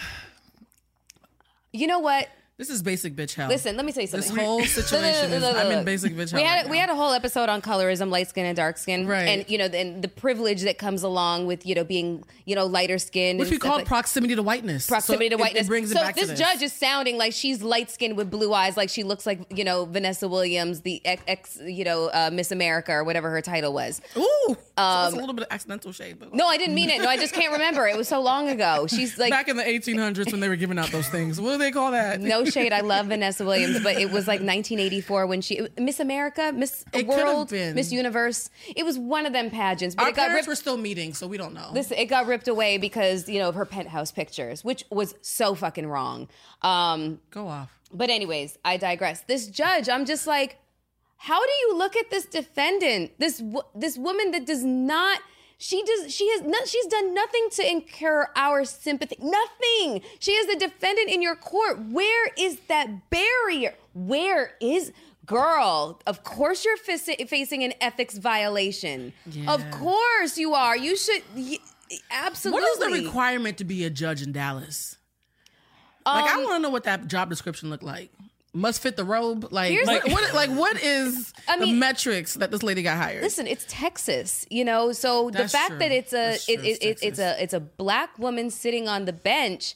Speaker 10: you know what?
Speaker 11: This is basic bitch hell.
Speaker 10: Listen, let me tell you something.
Speaker 11: This whole situation is, I'm in basic bitch hell.
Speaker 10: We had,
Speaker 11: right
Speaker 10: we
Speaker 11: now.
Speaker 10: had a whole episode on colorism, light skin and dark skin.
Speaker 11: Right.
Speaker 10: And, you know, and the privilege that comes along with, you know, being, you know, lighter skinned.
Speaker 11: Which we call like, proximity to whiteness.
Speaker 10: Proximity
Speaker 11: so
Speaker 10: to whiteness.
Speaker 11: It, it brings it
Speaker 10: so
Speaker 11: back
Speaker 10: this
Speaker 11: to this
Speaker 10: judge is sounding like she's light skinned with blue eyes, like she looks like, you know, Vanessa Williams, the ex, ex you know, uh, Miss America or whatever her title was.
Speaker 11: Ooh. Um, so that's a
Speaker 10: Um,
Speaker 11: little bit of accidental shade. But
Speaker 10: no, I didn't mean it. No, I just can't remember. It was so long ago. She's like.
Speaker 11: Back in the eighteen hundreds when they were giving out those things. What do they call that?
Speaker 10: No shade. I love Vanessa Williams, but it was like nineteen eighty-four when she Miss America, Miss
Speaker 11: It
Speaker 10: World,
Speaker 11: been.
Speaker 10: Miss Universe. It was one of them pageants. But
Speaker 11: Our
Speaker 10: it got
Speaker 11: parents
Speaker 10: ripped,
Speaker 11: were still meeting, so we don't know.
Speaker 10: this it got ripped away because you know of her penthouse pictures, which was so fucking wrong. Um,
Speaker 11: Go off.
Speaker 10: But anyways, I digress. This judge, I'm just like, how do you look at this defendant, this wo- this woman that does not. She does. She has. Not, she's done nothing to incur our sympathy. Nothing. She is the defendant in your court. Where is that barrier? Where is, girl? Of course you're f- facing an ethics violation.
Speaker 11: Yeah.
Speaker 10: Of course you are. You should. Y- absolutely.
Speaker 11: What is the requirement to be a judge in Dallas? Like,
Speaker 10: Um,
Speaker 11: I want to know what that job description looked like. Must fit the robe. Like,
Speaker 10: Here's
Speaker 11: what,
Speaker 10: the-
Speaker 11: what, like, what is
Speaker 10: I
Speaker 11: the
Speaker 10: mean-
Speaker 11: metrics that this lady got hired?
Speaker 10: Listen, it's Texas, you know. So
Speaker 11: That's
Speaker 10: the fact
Speaker 11: true.
Speaker 10: that it's a
Speaker 11: That's
Speaker 10: it,
Speaker 11: true.
Speaker 10: it,
Speaker 11: It's
Speaker 10: it, it's
Speaker 11: Texas.
Speaker 10: a it's a black woman sitting on the bench.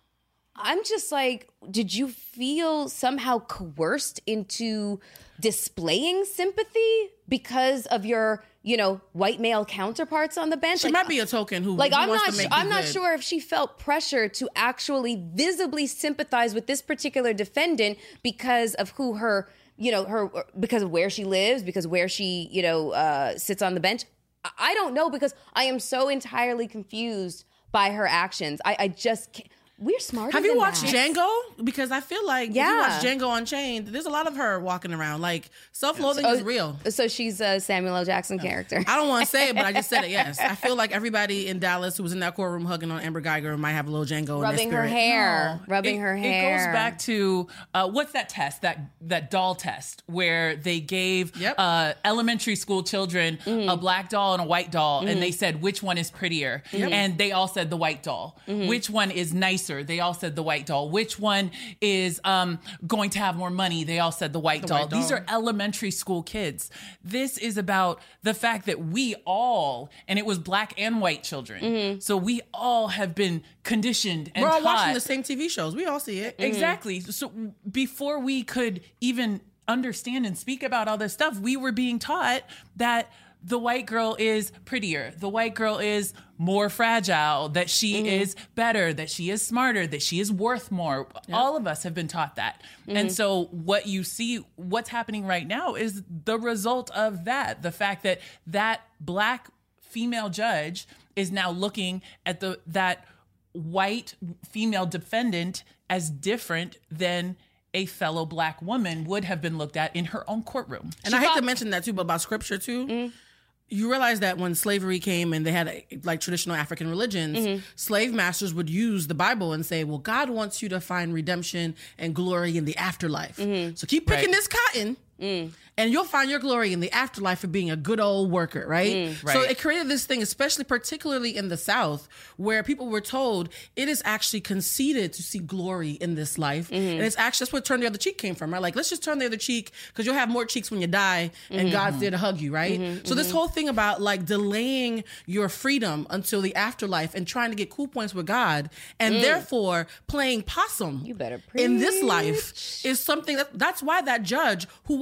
Speaker 10: I'm just like, did you feel somehow coerced into displaying sympathy because of your, you know, white male counterparts on the bench?
Speaker 11: She
Speaker 10: Like,
Speaker 11: might be a token who,
Speaker 10: like
Speaker 11: who
Speaker 10: I'm
Speaker 11: wants
Speaker 10: not
Speaker 11: to
Speaker 10: su-
Speaker 11: make
Speaker 10: I'm
Speaker 11: you
Speaker 10: not
Speaker 11: good.
Speaker 10: sure if she felt pressure to actually visibly sympathize with this particular defendant because of who her, you know, her because of where she lives, because where she, you know, uh, sits on the bench. I- I don't know because I am so entirely confused by her actions. I, I just can't. We're smarter
Speaker 11: Have you
Speaker 10: than
Speaker 11: watched
Speaker 10: that.
Speaker 11: Django? Because I feel like
Speaker 10: Yeah.
Speaker 11: if you watch Django Unchained, there's a lot of her walking around. Like, self-loathing is real.
Speaker 10: So she's a Samuel L. Jackson character.
Speaker 11: I don't want to say it, but I just said it, yes. I feel like everybody in Dallas who was in that courtroom hugging on Amber Geiger might have a little Django in their
Speaker 10: Rubbing her
Speaker 11: spirit.
Speaker 10: hair.
Speaker 12: No.
Speaker 10: Rubbing
Speaker 12: It-
Speaker 10: her hair.
Speaker 12: It goes back to uh, what's that test? That that doll test where they gave
Speaker 11: Yep.
Speaker 12: uh, elementary school children
Speaker 10: Mm-hmm.
Speaker 12: a black doll and a white doll, and they said which one is prettier, and they all said the white doll.
Speaker 10: Mm-hmm.
Speaker 12: Which one is nicer? They all said the white doll. Which one is um, going to have more money? They all said the white,
Speaker 11: The
Speaker 12: doll.
Speaker 11: white
Speaker 12: These
Speaker 11: doll.
Speaker 12: are elementary school kids. This is about the fact that we all, and it was black and white children,
Speaker 10: Mm-hmm.
Speaker 12: so we all have been conditioned and
Speaker 11: We're all
Speaker 12: taught.
Speaker 11: watching the same T V shows. We all see it.
Speaker 12: Exactly. So before we could even understand and speak about all this stuff, we were being taught that the white girl is prettier, the white girl is more fragile, that she
Speaker 10: Mm-hmm.
Speaker 12: is better, that she is smarter, that she is worth more. All of us have been taught that. And so what you see, what's happening right now is the result of that. The fact that that black female judge is now looking at the that white female defendant as different than a fellow black woman would have been looked at in her own courtroom.
Speaker 11: And I hate to mention that too, but about scripture too. You realize that when slavery came and they had like traditional African religions, slave masters would use the Bible and say, well, God wants you to find redemption and glory in the afterlife. So keep picking
Speaker 12: Right.
Speaker 11: this cotton and you'll find your glory in the afterlife for being a good old worker, right? So
Speaker 12: Right.
Speaker 11: it created this thing, especially particularly in the South, where people were told it is actually conceded to see glory in this life. And it's actually, that's what turn the other cheek came from, right? Like, let's just turn the other cheek because you'll have more cheeks when you die and God's there to hug you, right? So this whole thing about like delaying your freedom until the afterlife and trying to get cool points with God and therefore playing possum
Speaker 10: You better
Speaker 11: in this
Speaker 10: preach.
Speaker 11: life is something that, that's why that judge who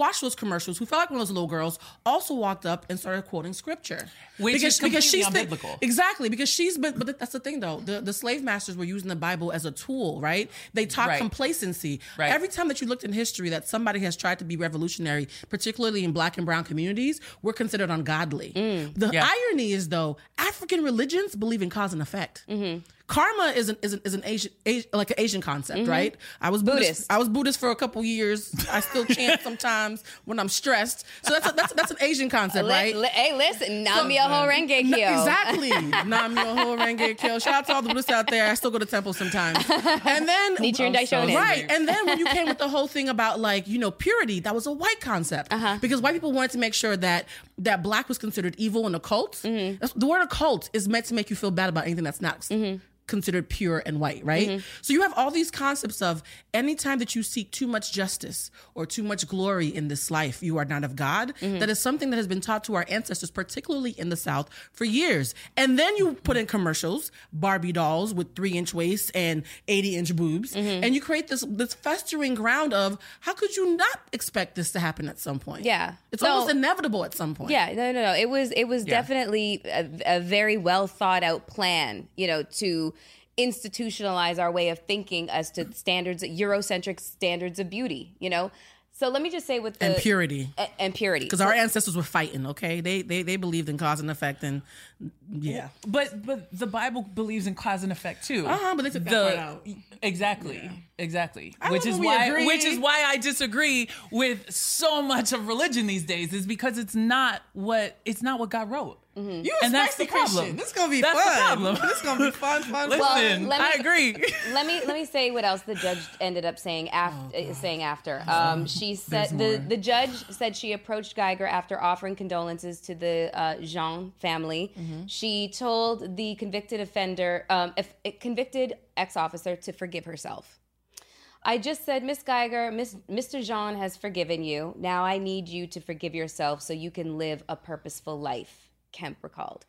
Speaker 11: watched those commercials, who felt like one of those little girls, also walked up and started quoting scripture.
Speaker 12: Which
Speaker 11: because,
Speaker 12: is completely
Speaker 11: because she's the-
Speaker 12: unbiblical.
Speaker 11: Exactly, because she's been, but that's the thing though. The, the slave masters were using the Bible as a tool, right? They taught
Speaker 12: Right.
Speaker 11: complacency.
Speaker 12: Right.
Speaker 11: Every time that you looked in history that somebody has tried to be revolutionary, particularly in black and brown communities, we're considered ungodly. The
Speaker 12: Yeah.
Speaker 11: irony is though, African religions believe in cause and effect. Karma is an is an, is an Asian, Asian like an Asian concept, right? I was Buddhist.
Speaker 10: Buddhist.
Speaker 11: I was Buddhist for a couple years. I still chant sometimes when I'm stressed. So that's a, that's that's an Asian concept,
Speaker 10: Li-
Speaker 11: right?
Speaker 10: li- hey, listen, Nam-myoho Renge
Speaker 11: N-
Speaker 10: Kyo.
Speaker 11: Exactly. Nam-myoho Renge Kyo. Shout out to all the Buddhists out there. I still go to temple sometimes. And then
Speaker 10: Nichiren Daishonin.
Speaker 11: right. And then when you came with the whole thing about like, you know, purity, that was a white concept.
Speaker 10: Uh-huh.
Speaker 11: Because white people wanted to make sure that that black was considered evil and occult. That's- The word occult is meant to make you feel bad about anything that's not considered pure and white, right?
Speaker 10: Mm-hmm.
Speaker 11: So you have all these concepts of anytime that you seek too much justice or too much glory in this life, you are not of God.
Speaker 10: Mm-hmm.
Speaker 11: That is something that has been taught to our ancestors, particularly in the South, for years. And then you put in commercials, Barbie dolls with three inch waists and eighty inch boobs,
Speaker 10: Mm-hmm.
Speaker 11: and you create this this festering ground of how could you not expect this to happen at some point?
Speaker 10: Yeah.
Speaker 11: It's
Speaker 10: No.
Speaker 11: almost inevitable at some point.
Speaker 10: Yeah, no, no, no. It was it was
Speaker 12: Yeah.
Speaker 10: definitely a, a very well thought out plan, you know, to institutionalize our way of thinking as to standards, Eurocentric standards of beauty, you know. So let me just say with the
Speaker 11: And purity.
Speaker 10: a- and purity,
Speaker 11: Because our ancestors were fighting, okay? They they they believed in cause and effect, and yeah.
Speaker 12: But but the Bible believes in cause and effect too.
Speaker 11: Uh-huh, but they took that
Speaker 12: The-
Speaker 11: part out.
Speaker 12: Exactly, exactly.
Speaker 11: I
Speaker 12: Which
Speaker 11: love
Speaker 12: is
Speaker 11: when we
Speaker 12: why
Speaker 11: agree.
Speaker 12: which is why I disagree with so much of religion these days. Is because it's not what it's not what God wrote.
Speaker 11: You a
Speaker 12: And that's
Speaker 11: spicy
Speaker 12: the problem.
Speaker 11: Christian. This is gonna be
Speaker 12: That's the
Speaker 11: fun.
Speaker 12: problem.
Speaker 11: This is gonna be fun, fun.
Speaker 12: Listen,
Speaker 11: fun.
Speaker 10: let me-
Speaker 12: I agree.
Speaker 10: let me let me say what else the judge ended up saying after saying after. Um, she said the the judge said she approached Geiger after offering condolences to the uh, Jean family. She told the convicted offender, um, if, convicted ex-officer, to forgive herself. I just said, Miss Geiger, Miss, Mister Jean has forgiven you. Now I need you to forgive yourself so you can live a purposeful life, Kemp recalled.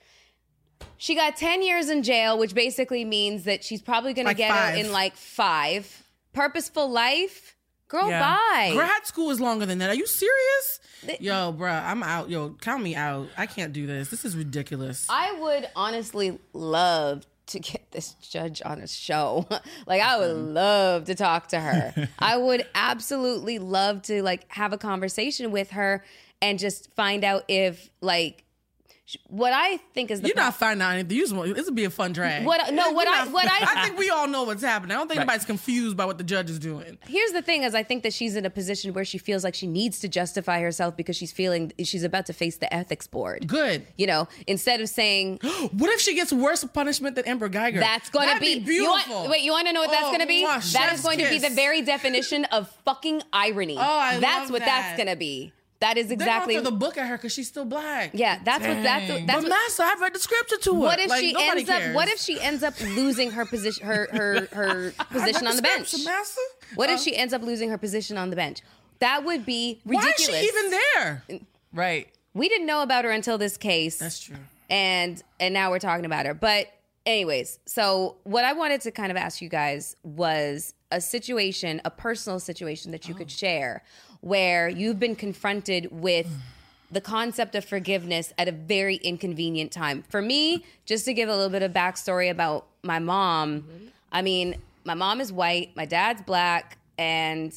Speaker 10: She got ten years in jail, which basically means that she's probably going to
Speaker 11: Like
Speaker 10: get
Speaker 11: five.
Speaker 10: out in like five. Purposeful life? Girl,
Speaker 12: Yeah.
Speaker 10: bye.
Speaker 11: Grad school is longer than that. Are you serious? Yo, bruh, I'm out. Yo, count me out. I can't do this. This is ridiculous.
Speaker 10: I would honestly love to get this judge on a show. Like, I would love to talk to her. I would absolutely love to like have a conversation with her and just find out if like sh- what I think is the
Speaker 11: You're
Speaker 10: pro-
Speaker 11: not finding out anything. You just want, this would be a fun drag.
Speaker 10: What- no,
Speaker 11: You're
Speaker 10: what I-
Speaker 11: not-
Speaker 10: what I-
Speaker 11: I think we all know what's happening. I don't think
Speaker 12: Right.
Speaker 11: anybody's confused by what the judge is doing.
Speaker 10: Here's the thing is I think that she's in a position where she feels like she needs to justify herself because she's feeling she's about to face the ethics board.
Speaker 11: Good.
Speaker 10: You know, instead of saying
Speaker 11: What if she gets worse punishment than Amber Geiger?
Speaker 10: that's going to
Speaker 11: That'd
Speaker 10: be,
Speaker 11: be
Speaker 10: you
Speaker 11: beautiful.
Speaker 10: want, wait, you want to know what that's
Speaker 11: Oh,
Speaker 10: going to be?
Speaker 11: mwah,
Speaker 10: That
Speaker 11: chef's
Speaker 10: is going to be
Speaker 11: kiss.
Speaker 10: the very definition of fucking irony.
Speaker 11: Oh, I
Speaker 10: That's
Speaker 11: love
Speaker 10: what
Speaker 11: that.
Speaker 10: that's going to be. That is
Speaker 11: They're
Speaker 10: exactly
Speaker 11: going to throw the book at her because she's still black.
Speaker 10: Yeah, that's what that's what, that's
Speaker 11: but
Speaker 10: what
Speaker 11: Master, I've read the scripture to her.
Speaker 10: what if
Speaker 11: Like,
Speaker 10: she
Speaker 11: nobody
Speaker 10: ends
Speaker 11: cares.
Speaker 10: up what if she ends up losing her position her her her
Speaker 11: I read
Speaker 10: position on the bench?
Speaker 11: scripture, Master.
Speaker 10: What
Speaker 11: Uh,
Speaker 10: if she ends up losing her position on the bench? That would be
Speaker 11: Why
Speaker 10: ridiculous.
Speaker 11: is she even there?
Speaker 12: Right.
Speaker 10: We didn't know about her until this case.
Speaker 11: That's true.
Speaker 10: And and now we're talking about her. But anyways, so what I wanted to kind of ask you guys was a situation, a personal situation that you could share where you've been confronted with the concept of forgiveness at a very inconvenient time. For me, just to give a little bit of backstory about my mom, I mean, my mom is white, my dad's black, and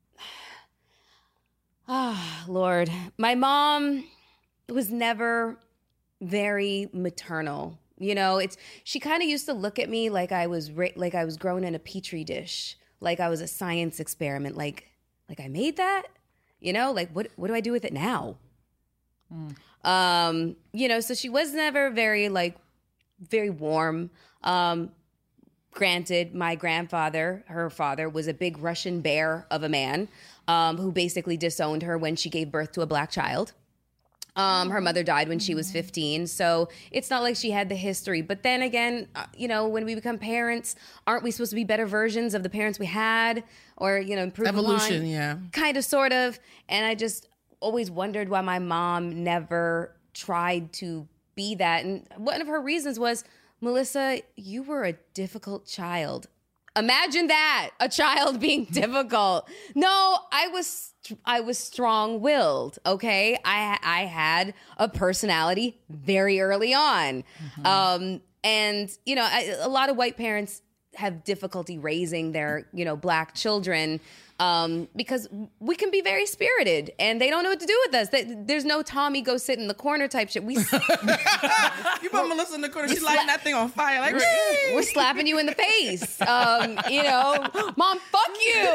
Speaker 10: ah, Lord, my mom was never very maternal. You know, it's she kind of used to look at me like I was ra- like I was grown in a petri dish, like I was a science experiment, like like I made that. You know, like what what do I do with it now? Mm. Um, you know, so she was never very like very warm. Um, granted, my grandfather, her father, was a big Russian bear of a man um, who basically disowned her when she gave birth to a black child. Um, her mother died when she was fifteen, so it's not like she had the history. But then again, uh, you know, when we become parents, aren't we supposed to be better versions of the parents we had, or you know, improve
Speaker 11: Evolution,
Speaker 10: upon?
Speaker 11: yeah,
Speaker 10: kind of, sort of. And I just always wondered why my mom never tried to be that. And one of her reasons was, Melissa, you were a difficult child. Imagine that, a child being difficult. No, I was I was strong-willed, okay? I I had a personality very early on. Mm-hmm. Um, and, you know, I, a lot of white parents have difficulty raising their, you know, black children um, because we can be very spirited and they don't know what to do with us. They, there's no Tommy go sit in the corner type shit. We
Speaker 11: You put Melissa in the corner, she's
Speaker 10: sla-
Speaker 11: lighting that thing on fire. Like,
Speaker 10: we're, we're slapping you in the face. Um, you know, Mom, fuck you.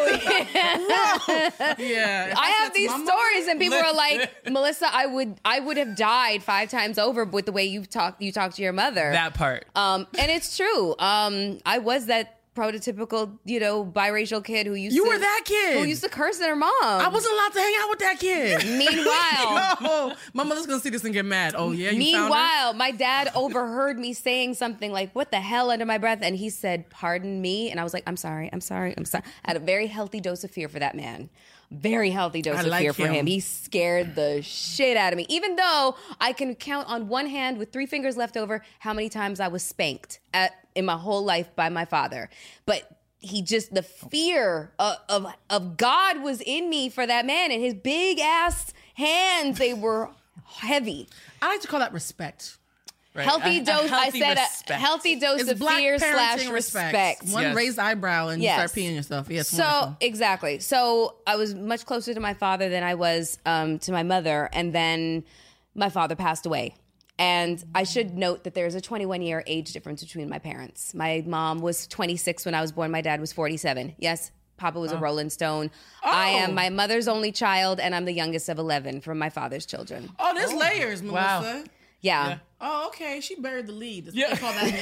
Speaker 11: Yeah.
Speaker 10: I have these stories and people are like, Melissa, I would I would have died five times over with the way you talk you talk to your mother.
Speaker 12: That part.
Speaker 10: Um, and it's true. Um, I was that prototypical, you know, biracial kid who used
Speaker 11: You
Speaker 10: to
Speaker 11: were that kid
Speaker 10: who used to curse at her mom.
Speaker 11: I wasn't allowed to hang out with that kid.
Speaker 10: Meanwhile,
Speaker 11: no, my mother's gonna see this and get mad. Oh yeah, you found her?
Speaker 10: Meanwhile, my dad overheard me saying something like, "What the hell?" under my breath, and he said, "Pardon me," and I was like, "I'm sorry, I'm sorry, I'm sorry." I had a very healthy dose of fear for that man. Very healthy dose
Speaker 11: I
Speaker 10: of
Speaker 11: like
Speaker 10: fear for
Speaker 11: him.
Speaker 10: him. He scared the shit out of me. Even though I can count on one hand with three fingers left over how many times I was spanked at, in my whole life by my father. But he just, the fear of, of, of God was in me for that man, and his big ass hands, they were heavy.
Speaker 11: I like to call that respect.
Speaker 12: Right.
Speaker 10: Healthy
Speaker 12: A- a
Speaker 10: dose,
Speaker 12: healthy
Speaker 10: I said
Speaker 12: respect.
Speaker 10: a healthy dose
Speaker 11: It's
Speaker 10: of
Speaker 11: black
Speaker 10: fear
Speaker 11: parenting
Speaker 10: slash respect.
Speaker 11: One
Speaker 12: Yes.
Speaker 11: raised eyebrow and
Speaker 10: Yes.
Speaker 11: you start peeing yourself. Yes.
Speaker 10: So exactly. So I was much closer to my father than I was um, to my mother, and then my father passed away. And I should note that there's a twenty-one year age difference between my parents. My mom was twenty-six when I was born. My dad was forty-seven. Yes, Papa was a Rolling Stone. I am my mother's only child, and I'm the youngest of eleven from my father's children.
Speaker 11: Oh, there's layers, Melissa.
Speaker 12: Wow.
Speaker 10: Yeah.
Speaker 12: Yeah.
Speaker 11: Oh, okay. She buried the lead. That's
Speaker 12: Yeah.
Speaker 11: what they call that in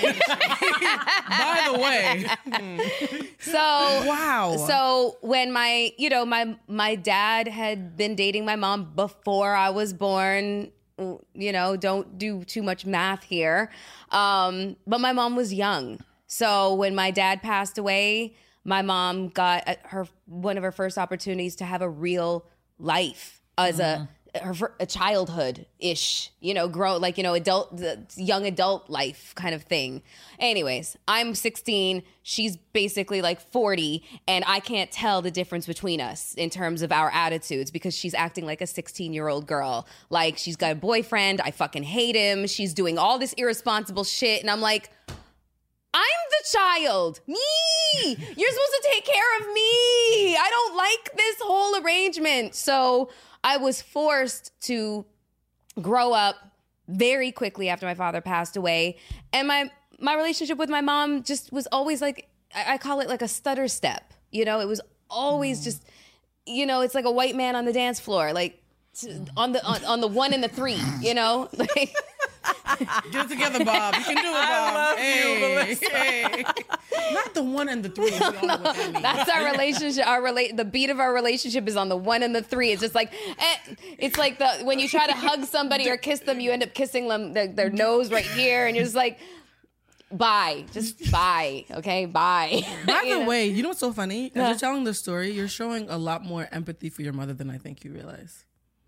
Speaker 11: the industry. By the way.
Speaker 10: So
Speaker 11: Wow.
Speaker 10: So when my, you know, my my dad had been dating my mom before I was born. You know, don't do too much math here. Um, but my mom was young. So when my dad passed away, my mom got her one of her first opportunities to have a real life as a her fir- a childhood ish, you know, grow like, you know, adult, the young adult life kind of thing. Anyways, I'm sixteen. She's basically like forty, and I can't tell the difference between us in terms of our attitudes because she's acting like a sixteen year old girl. Like she's got a boyfriend. I fucking hate him. She's doing all this irresponsible shit. And I'm like, I'm the child. Me. You're supposed to take care of me. I don't like this whole arrangement. So I was forced to grow up very quickly after my father passed away. And my my relationship with my mom just was always like, I, I call it like a stutter step. You know, it was always just, you know, it's like a white man on the dance floor, like on the on, on the one and the three, you know? Like
Speaker 11: Get it together, Bob. You can do it, Bob.
Speaker 12: I love
Speaker 11: hey,
Speaker 12: you, Melissa.
Speaker 11: hey. Not the one and the three. We all know what that means.
Speaker 10: That's our relationship. Our relate. The beat of our relationship is on the one and the three. It's just like eh, it's like the when you try to hug somebody or kiss them, you end up kissing them their, their nose right here, and you're just like, bye, just bye, okay, bye.
Speaker 11: By
Speaker 10: You
Speaker 11: the
Speaker 10: know?
Speaker 11: way, you know what's so funny? As
Speaker 10: Yeah.
Speaker 11: you're telling this story, you're showing a lot more empathy for your mother than I think you realize.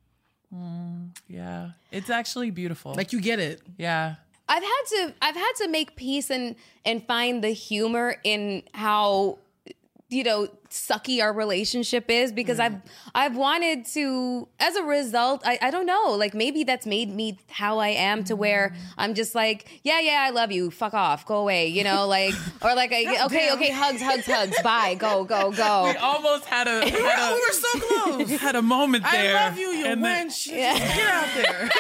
Speaker 12: Yeah. It's actually beautiful.
Speaker 11: Like you get it.
Speaker 12: yeah.
Speaker 10: I've had to I've had to make peace and and find the humor in how, you know, sucky our relationship is because I've I've wanted to, as a result, I, I don't know, like maybe that's made me how I am to where I'm just like, yeah, yeah, I love you, fuck off, go away, you know, like, or like, I, okay, okay, hugs, hugs, hugs, bye, go, go, go.
Speaker 12: We almost had a, had
Speaker 11: we
Speaker 12: a
Speaker 11: were so close.
Speaker 12: had a moment there.
Speaker 11: I love you, you
Speaker 12: and then-
Speaker 11: wench. Get out there.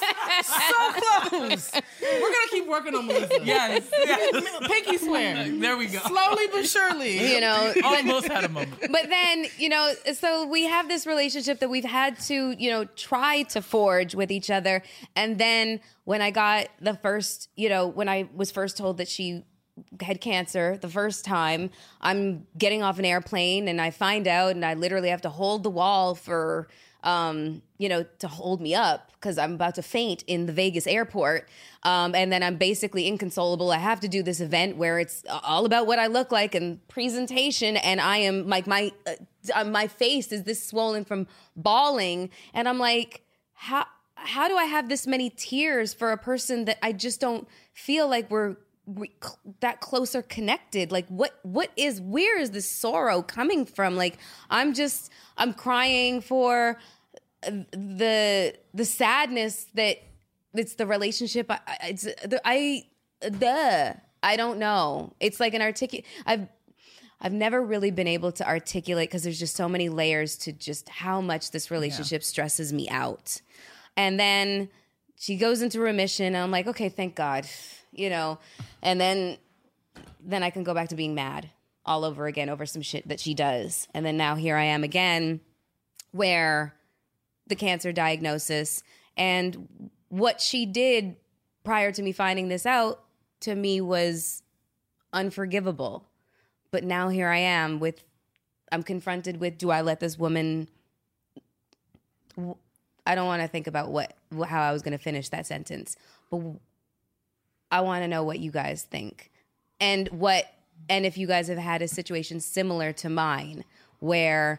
Speaker 11: So close. We're gonna keep working on Melissa.
Speaker 12: Yes. yes.
Speaker 11: Pinky swear.
Speaker 12: There we go.
Speaker 11: Slowly but surely.
Speaker 10: You know,
Speaker 12: Almost had a moment.
Speaker 10: but then, you know, so we have this relationship that we've had to, you know, try to forge with each other. And then when I got the first, you know, when I was first told that she had cancer the first time, I'm getting off an airplane and I find out and I literally have to hold the wall for, um, you know, to hold me up because I'm about to faint in the Vegas airport. Um, and then I'm basically inconsolable. I have to do this event where it's all about what I look like and presentation. And I am like, my, uh, my face is this swollen from bawling. And I'm like, how, how do I have this many tears for a person that I just don't feel like we're re- that closer connected. Like what what is where is this sorrow coming from? Like I'm just I'm crying for the the sadness that it's the relationship. I it's I the I don't know. It's like an articulate. I've I've never really been able to articulate because there's just so many layers to just how much this relationship yeah. stresses me out. And then she goes into remission, and I'm like, okay, thank God, you know. And then then I can go back to being mad all over again over some shit that she does. And then now here I am again, where the cancer diagnosis and what she did prior to me finding this out to me was unforgivable. But now here I am with, I'm confronted with, do I let this woman, I don't want to think about what, how I was going to finish that sentence, but I want to know what you guys think. And what, and if you guys have had a situation similar to mine, where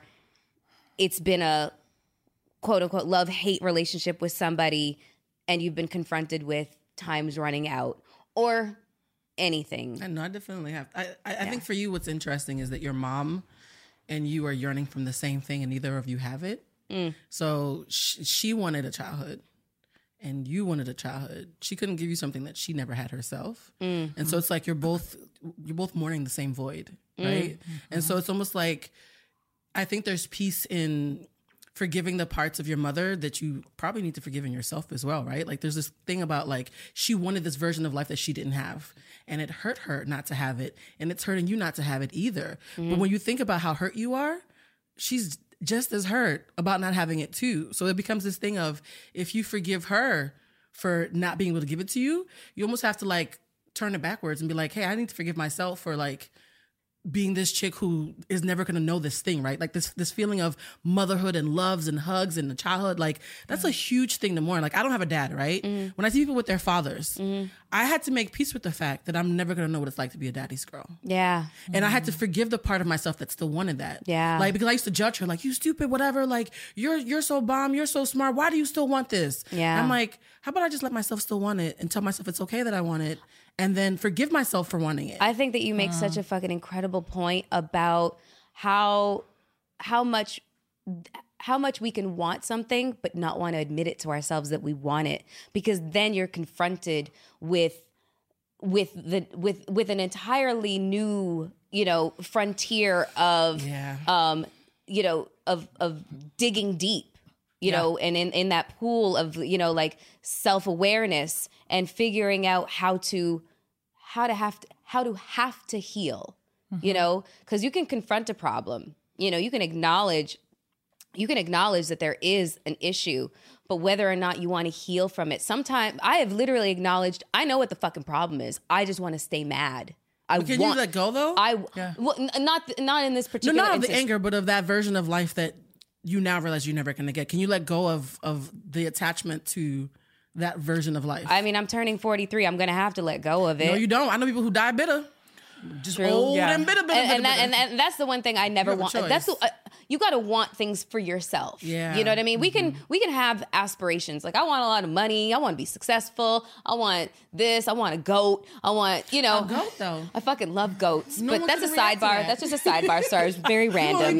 Speaker 10: it's been a quote unquote love-hate relationship with somebody and you've been confronted with times running out or anything.
Speaker 11: I know, I definitely have. I, I,
Speaker 10: yeah.
Speaker 11: I think for you, what's interesting is that your mom and you are yearning from the same thing and neither of you have it. Mm. So sh- she wanted a childhood and you wanted a childhood. She couldn't give you something that she never had herself. Mm. And so it's like you're both, you're both mourning the same void, right? Mm. And so it's almost like, I think there's peace in forgiving the parts of your mother that you probably need to forgive in yourself as well, right? Like there's this thing about like, she wanted this version of life that she didn't have. And it hurt her not to have it. And it's hurting you not to have it either. Mm-hmm. But when you think about how hurt you are, she's just as hurt about not having it too. So it becomes this thing of, if you forgive her for not being able to give it to you, you almost have to like turn it backwards and be like, hey, I need to forgive myself for like being this chick who is never going to know this thing, right? Like this this feeling of motherhood and loves and hugs and the childhood, like that's mm-hmm. a huge thing to mourn. Like I don't have a dad, right? Mm-hmm. When I see people with their fathers, mm-hmm. I had to make peace with the fact that I'm never going to know what it's like to be a daddy's girl.
Speaker 10: Yeah.
Speaker 11: And mm-hmm. I had to forgive the part of myself that still wanted that.
Speaker 10: Yeah.
Speaker 11: Like, because I used to judge her, like, you stupid, whatever. Like, you're you're so bomb, you're so smart. Why do you still want this?
Speaker 10: Yeah.
Speaker 11: And I'm like, how about I just let myself still want it and tell myself it's okay that I want it, and then forgive myself for wanting it.
Speaker 10: I think that you make uh. such a fucking incredible point about how how much how much we can want something but not want to admit it to ourselves that we want it, because then you're confronted with with the with with an entirely new, you know, frontier of
Speaker 11: yeah.
Speaker 10: um you know of of digging deep. You yeah. know, and in, in that pool of, you know, like self-awareness and figuring out how to, how to have to, how to have to heal, mm-hmm. you know, because you can confront a problem, you know, you can acknowledge, you can acknowledge that there is an issue, but whether or not you want to heal from it, sometimes I have literally acknowledged, I know what the fucking problem is. I just want to stay mad. I
Speaker 11: but can
Speaker 10: want,
Speaker 11: you let go though?
Speaker 10: I,
Speaker 11: yeah.
Speaker 10: well, not, not in this particular
Speaker 11: No, not of
Speaker 10: instance.
Speaker 11: the anger, but of that version of life that you now realize you're never going to get. Can you let go of of the attachment to that version of life?
Speaker 10: I mean, I'm turning forty-three. I'm going to have to let go of it.
Speaker 11: No, you don't. I know people who die bitter. Just
Speaker 10: True.
Speaker 11: old
Speaker 10: yeah.
Speaker 11: and bitter, bitter,
Speaker 10: and,
Speaker 11: bitter,
Speaker 10: and, that,
Speaker 11: bitter.
Speaker 10: and, and that's the one thing I never want. That's the, uh, you got to want things for yourself.
Speaker 11: Yeah.
Speaker 10: You know what I mean?
Speaker 11: Mm-hmm.
Speaker 10: We can we can have aspirations. Like I want a lot of money. I want to be successful. I want this. I want a goat. I want, you know.
Speaker 11: A goat though.
Speaker 10: I fucking love goats.
Speaker 11: No
Speaker 10: but that's a sidebar.
Speaker 11: That.
Speaker 10: That's just a sidebar. Sorry, it's very random.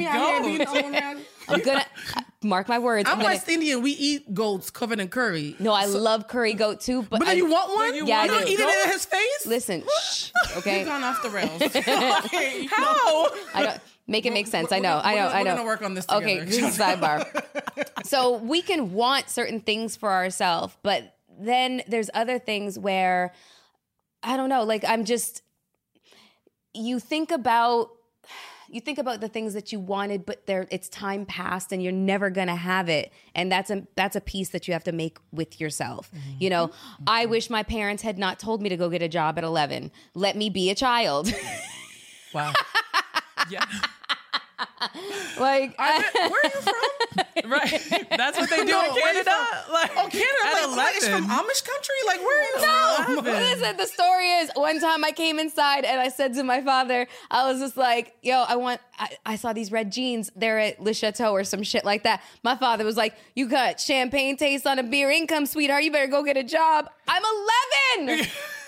Speaker 10: I'm gonna mark my words.
Speaker 11: I'm,
Speaker 10: I'm gonna,
Speaker 11: West Indian. We eat goats covered in curry.
Speaker 10: No, I
Speaker 11: so,
Speaker 10: love curry goat too. But,
Speaker 11: but
Speaker 10: I,
Speaker 11: you want one? You
Speaker 10: yeah,
Speaker 11: want
Speaker 10: I do.
Speaker 11: You don't eat it in his face?
Speaker 10: Listen, shh, okay.
Speaker 11: He's gone off the rails. Okay, how?
Speaker 10: I don't make it make sense.
Speaker 11: We're,
Speaker 10: I know.
Speaker 11: We're,
Speaker 10: I know.
Speaker 11: We're,
Speaker 10: I know.
Speaker 11: We're gonna work on this together.
Speaker 10: Okay, this is sidebar. So we can want certain things for ourselves, but then there's other things where I don't know. Like I'm just. You think about. You think about the things that you wanted, but there it's time passed and you're never gonna have it. And that's a that's a piece that you have to make with yourself. Mm-hmm. You know, mm-hmm. I wish my parents had not told me to go get a job at eleven. Let me be a child.
Speaker 12: Wow. Yeah.
Speaker 10: Like,
Speaker 11: I, where are you from?
Speaker 12: Right. That's what they do
Speaker 11: no,
Speaker 12: in Canada. Like,
Speaker 11: oh, Canada. Like, it's from Amish country? Like, where are you
Speaker 10: no.
Speaker 11: from?
Speaker 10: Listen, the story is one time I came inside and I said to my father, I was just like, yo, I want, I, I saw these red jeans. They're at Le Chateau or some shit like that. My father was like, you got champagne taste on a beer income, sweetheart. You better go get a job. I'm eleven.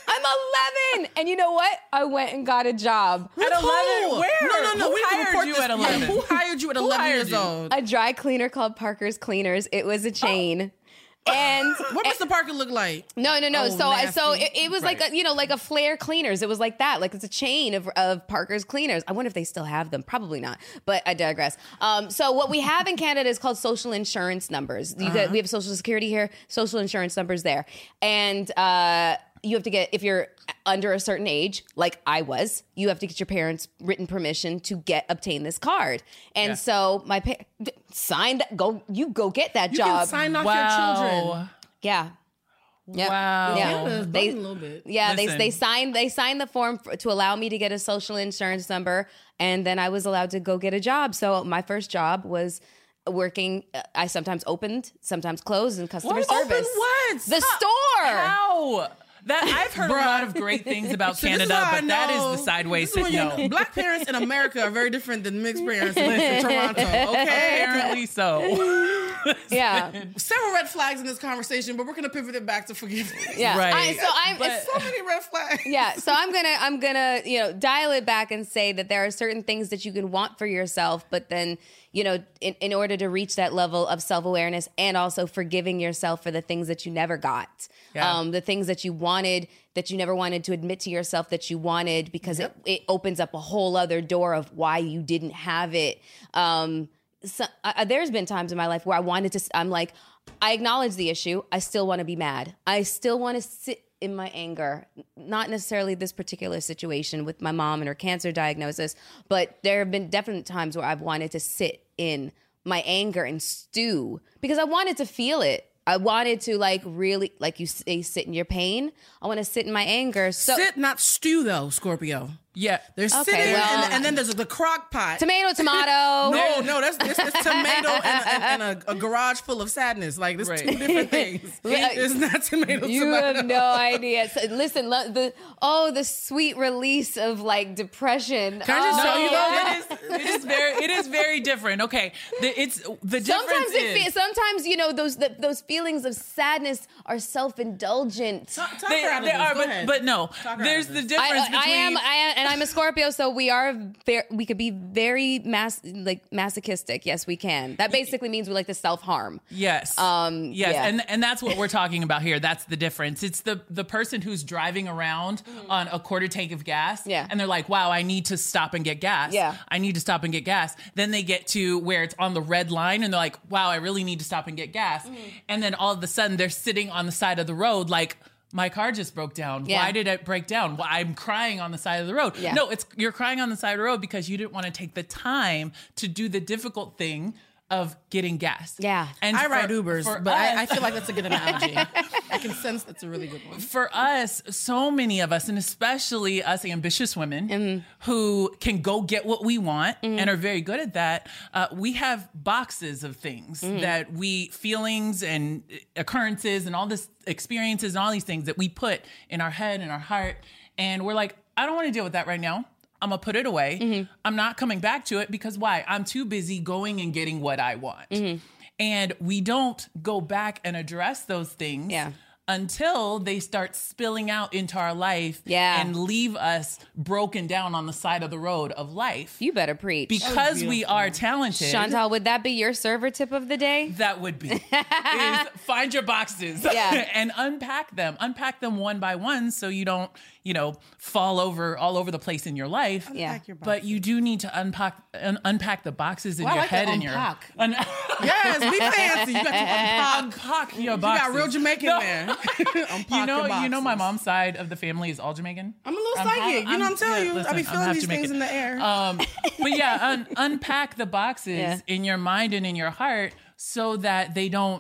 Speaker 10: I'm eleven. And you know what? I went and got a job.
Speaker 12: At eleven? Where?
Speaker 11: No, no, no.
Speaker 12: Who
Speaker 11: we need to
Speaker 12: hired
Speaker 11: report
Speaker 12: you
Speaker 11: this.
Speaker 12: at eleven?
Speaker 11: Yeah, who hired you at
Speaker 12: Who
Speaker 11: eleven
Speaker 12: hired
Speaker 11: years
Speaker 12: you?
Speaker 11: old?
Speaker 10: A dry cleaner called Parker's Cleaners. It was a chain. And
Speaker 11: what does the Parker look like?
Speaker 10: No, no, no.
Speaker 11: Oh,
Speaker 10: so,
Speaker 11: nasty.
Speaker 10: so it, it was
Speaker 11: Right.
Speaker 10: like a, you know, like a Flair Cleaners. It was like that. Like it's a chain of, of Parker's Cleaners. I wonder if they still have them. Probably not. But I digress. Um, so what we have in Canada is called social insurance numbers. You
Speaker 11: Uh-huh.
Speaker 10: got, we have Social Security here, social insurance numbers there, and uh, you have to get if you're under a certain age, like I was, you have to get your parents' written permission to get obtain this card. And
Speaker 12: Yeah.
Speaker 10: so my pa- signed. Go, you go get that
Speaker 11: You
Speaker 10: job.
Speaker 11: can sign off
Speaker 12: Wow.
Speaker 11: your children.
Speaker 10: Yeah. Yep.
Speaker 12: Wow.
Speaker 10: Yeah.
Speaker 11: Canada's
Speaker 10: They,
Speaker 11: bugging a little bit.
Speaker 10: yeah, they
Speaker 12: Listen.
Speaker 10: they signed they signed the form for, to allow me to get a social insurance number, and then I was allowed to go get a job. So my first job was working. uh, I sometimes opened, sometimes closed in customer
Speaker 12: What?
Speaker 10: service.
Speaker 12: Open what?
Speaker 10: The
Speaker 12: How-
Speaker 10: store.
Speaker 12: How? That I've heard a
Speaker 11: Bruh.
Speaker 12: lot of great things about
Speaker 11: So this is
Speaker 12: Canada,
Speaker 11: how I
Speaker 12: but that
Speaker 11: know-
Speaker 12: is the sideways.
Speaker 11: this is when you
Speaker 12: No.
Speaker 11: know, Black parents in America are very different than mixed parents in Toronto. Okay,
Speaker 12: Apparently so.
Speaker 10: Yeah,
Speaker 11: several red flags in this conversation, but we're gonna pivot it back to forgiveness.
Speaker 10: yeah.
Speaker 12: Right.
Speaker 10: I, so I'm.
Speaker 12: But-
Speaker 10: it's-
Speaker 11: So many red flags.
Speaker 10: yeah, so I'm gonna I'm gonna you know dial it back and say that there are certain things that you can want for yourself, but then you know in, in order to reach that level of self awareness and also forgiving yourself for the things that you never got,
Speaker 12: Yeah.
Speaker 10: um, the things that you wanted that you never wanted to admit to yourself that you wanted because it, it opens up a whole other door of why you didn't have it. Um, so, uh, there's been times in my life where I wanted to. I'm like, I acknowledge the issue. I still want to be mad. I still want to sit in my anger, not necessarily this particular situation with my mom and her cancer diagnosis, but there have been definite times where I've wanted to sit in my anger and stew because I wanted to feel it. I wanted to like really, like you say, sit in your pain. I want to sit in my anger. So
Speaker 11: Sit, not stew, though, Scorpio.
Speaker 12: Yeah.
Speaker 11: They're
Speaker 10: Okay,
Speaker 11: sitting,
Speaker 10: well-
Speaker 11: and, and then there's the crock pot.
Speaker 10: tomato, tomato.
Speaker 11: No, no, that's it's, it's tomato and, and, and a, a garage full of sadness. Like, there's
Speaker 12: Right.
Speaker 11: two different things. It's not tomato,
Speaker 10: You
Speaker 11: tomato.
Speaker 10: have no idea. So, listen, lo- the oh, the sweet release of like depression.
Speaker 11: Can I just
Speaker 10: oh,
Speaker 11: tell you, though,
Speaker 10: yeah.
Speaker 12: It is, it is very it is very different. Okay. The, it's the difference
Speaker 10: Sometimes it
Speaker 12: is
Speaker 10: fe- sometimes you know those the, those feelings of sadness are self indulgent.
Speaker 11: Talk, talk
Speaker 12: they,
Speaker 11: her out of
Speaker 12: they
Speaker 11: this.
Speaker 12: are,
Speaker 11: Go
Speaker 12: but,
Speaker 11: ahead.
Speaker 12: but no.
Speaker 11: Talk her
Speaker 12: There's
Speaker 11: out of
Speaker 12: the
Speaker 11: this.
Speaker 12: difference
Speaker 10: I,
Speaker 12: between
Speaker 10: I am, I am, and I'm a Scorpio, so we are very, we could be very mas- like masochistic. Yes, we can. That basically means we like to self harm.
Speaker 12: Yes.
Speaker 10: Um,
Speaker 12: yes,
Speaker 10: yeah.
Speaker 12: and and that's what we're talking about here. That's the difference. It's the the person who's driving around on a quarter tank of gas,
Speaker 10: Yeah.
Speaker 12: and they're like, "Wow, I need to stop and get gas.
Speaker 10: Yeah.
Speaker 12: I need to stop and get gas." Then they get to where it's on the red line, and they're like, "Wow, I really need to stop and get gas."
Speaker 10: Mm-hmm.
Speaker 12: And then all of a sudden, they're sitting on the side of the road, like, my car just broke down.
Speaker 10: Yeah.
Speaker 12: Why did it break down? Well, I'm crying on the side of the road.
Speaker 10: Yeah.
Speaker 12: No, it's you're crying on the side of the road because you didn't want to take the time to do the difficult thing of getting gas.
Speaker 10: Yeah.
Speaker 12: And
Speaker 11: I
Speaker 12: for-
Speaker 11: ride Ubers,
Speaker 12: for
Speaker 11: but I,
Speaker 12: us-
Speaker 11: I feel like that's a good analogy. I can sense that's a really good one.
Speaker 12: for us, so many of us, and especially us ambitious women
Speaker 10: Mm-hmm.
Speaker 12: who can go get what we want and are very good at that, uh, we have boxes of things
Speaker 10: Mm-hmm.
Speaker 12: that we, feelings and occurrences and all this experiences and all these things that we put in our head and our heart. And we're like, I don't want to deal with that right now. I'm going to put it away.
Speaker 10: Mm-hmm.
Speaker 12: I'm not coming back to it because why? I'm too busy going and getting what I want.
Speaker 10: Mm-hmm.
Speaker 12: And we don't go back and address those things
Speaker 10: Yeah.
Speaker 12: until they start spilling out into our life
Speaker 10: Yeah.
Speaker 12: and leave us broken down on the side of the road of life.
Speaker 10: You better preach.
Speaker 12: Because we are talented.
Speaker 10: Chantal, would that be your server tip of the day?
Speaker 12: That would be is find your boxes
Speaker 10: Yeah.
Speaker 12: and unpack them. Unpack them one by one so you don't, you know, fall over all over the place in your life.
Speaker 10: Yeah.
Speaker 11: Unpack your
Speaker 12: But you do need to unpack un- unpack the boxes in
Speaker 11: Well, I
Speaker 12: your
Speaker 11: like
Speaker 12: head
Speaker 11: to
Speaker 12: and your
Speaker 11: unpack.
Speaker 12: un-
Speaker 11: Yes, be fancy. You got to unpack.
Speaker 12: unpack your
Speaker 11: You
Speaker 12: boxes.
Speaker 11: got real Jamaican
Speaker 12: No.
Speaker 11: there. Unpack
Speaker 12: You know,
Speaker 11: your
Speaker 12: you know, my
Speaker 11: boxes.
Speaker 12: mom's side of the family is all Jamaican.
Speaker 11: I'm a little
Speaker 12: I'm
Speaker 11: psychic.
Speaker 12: half-
Speaker 11: you know what I'm telling
Speaker 12: yeah,
Speaker 11: you?
Speaker 12: listen,
Speaker 11: I be
Speaker 12: I'm
Speaker 11: feeling
Speaker 12: half
Speaker 11: these things
Speaker 12: Jamaican.
Speaker 11: in the air.
Speaker 12: Um, but yeah, un- unpack the boxes
Speaker 10: Yeah.
Speaker 12: in your mind and in your heart so that they don't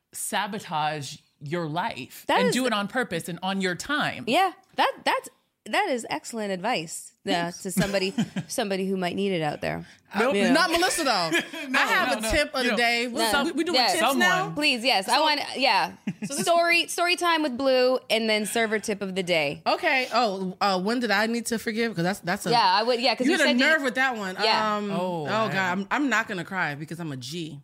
Speaker 12: sabotage your life
Speaker 10: That
Speaker 12: and
Speaker 10: is-
Speaker 12: do it on purpose and on your time.
Speaker 10: Yeah, that that's that is excellent advice uh, to somebody somebody who might need it out there.
Speaker 11: Nope,
Speaker 10: Yeah.
Speaker 11: not Melissa though. I have
Speaker 12: no,
Speaker 11: a
Speaker 12: no.
Speaker 11: tip of
Speaker 12: You
Speaker 11: the
Speaker 12: know,
Speaker 11: day.
Speaker 10: Yeah.
Speaker 11: So we, we doing
Speaker 10: Yeah.
Speaker 11: tips
Speaker 12: Someone.
Speaker 11: now?
Speaker 10: Please, yes, I want. Yeah, story story time with Blue, and then server tip of the day.
Speaker 11: Okay. Oh, uh, when did I need to forgive? Because that's that's a
Speaker 10: Yeah, I would. Yeah, because
Speaker 11: you
Speaker 10: you
Speaker 11: had a
Speaker 10: said
Speaker 11: nerve
Speaker 10: you,
Speaker 11: with that one.
Speaker 10: Yeah.
Speaker 11: Um,
Speaker 12: Oh,
Speaker 11: oh,
Speaker 12: I
Speaker 11: God,
Speaker 12: haven't.
Speaker 11: I'm I'm not gonna cry because I'm a G.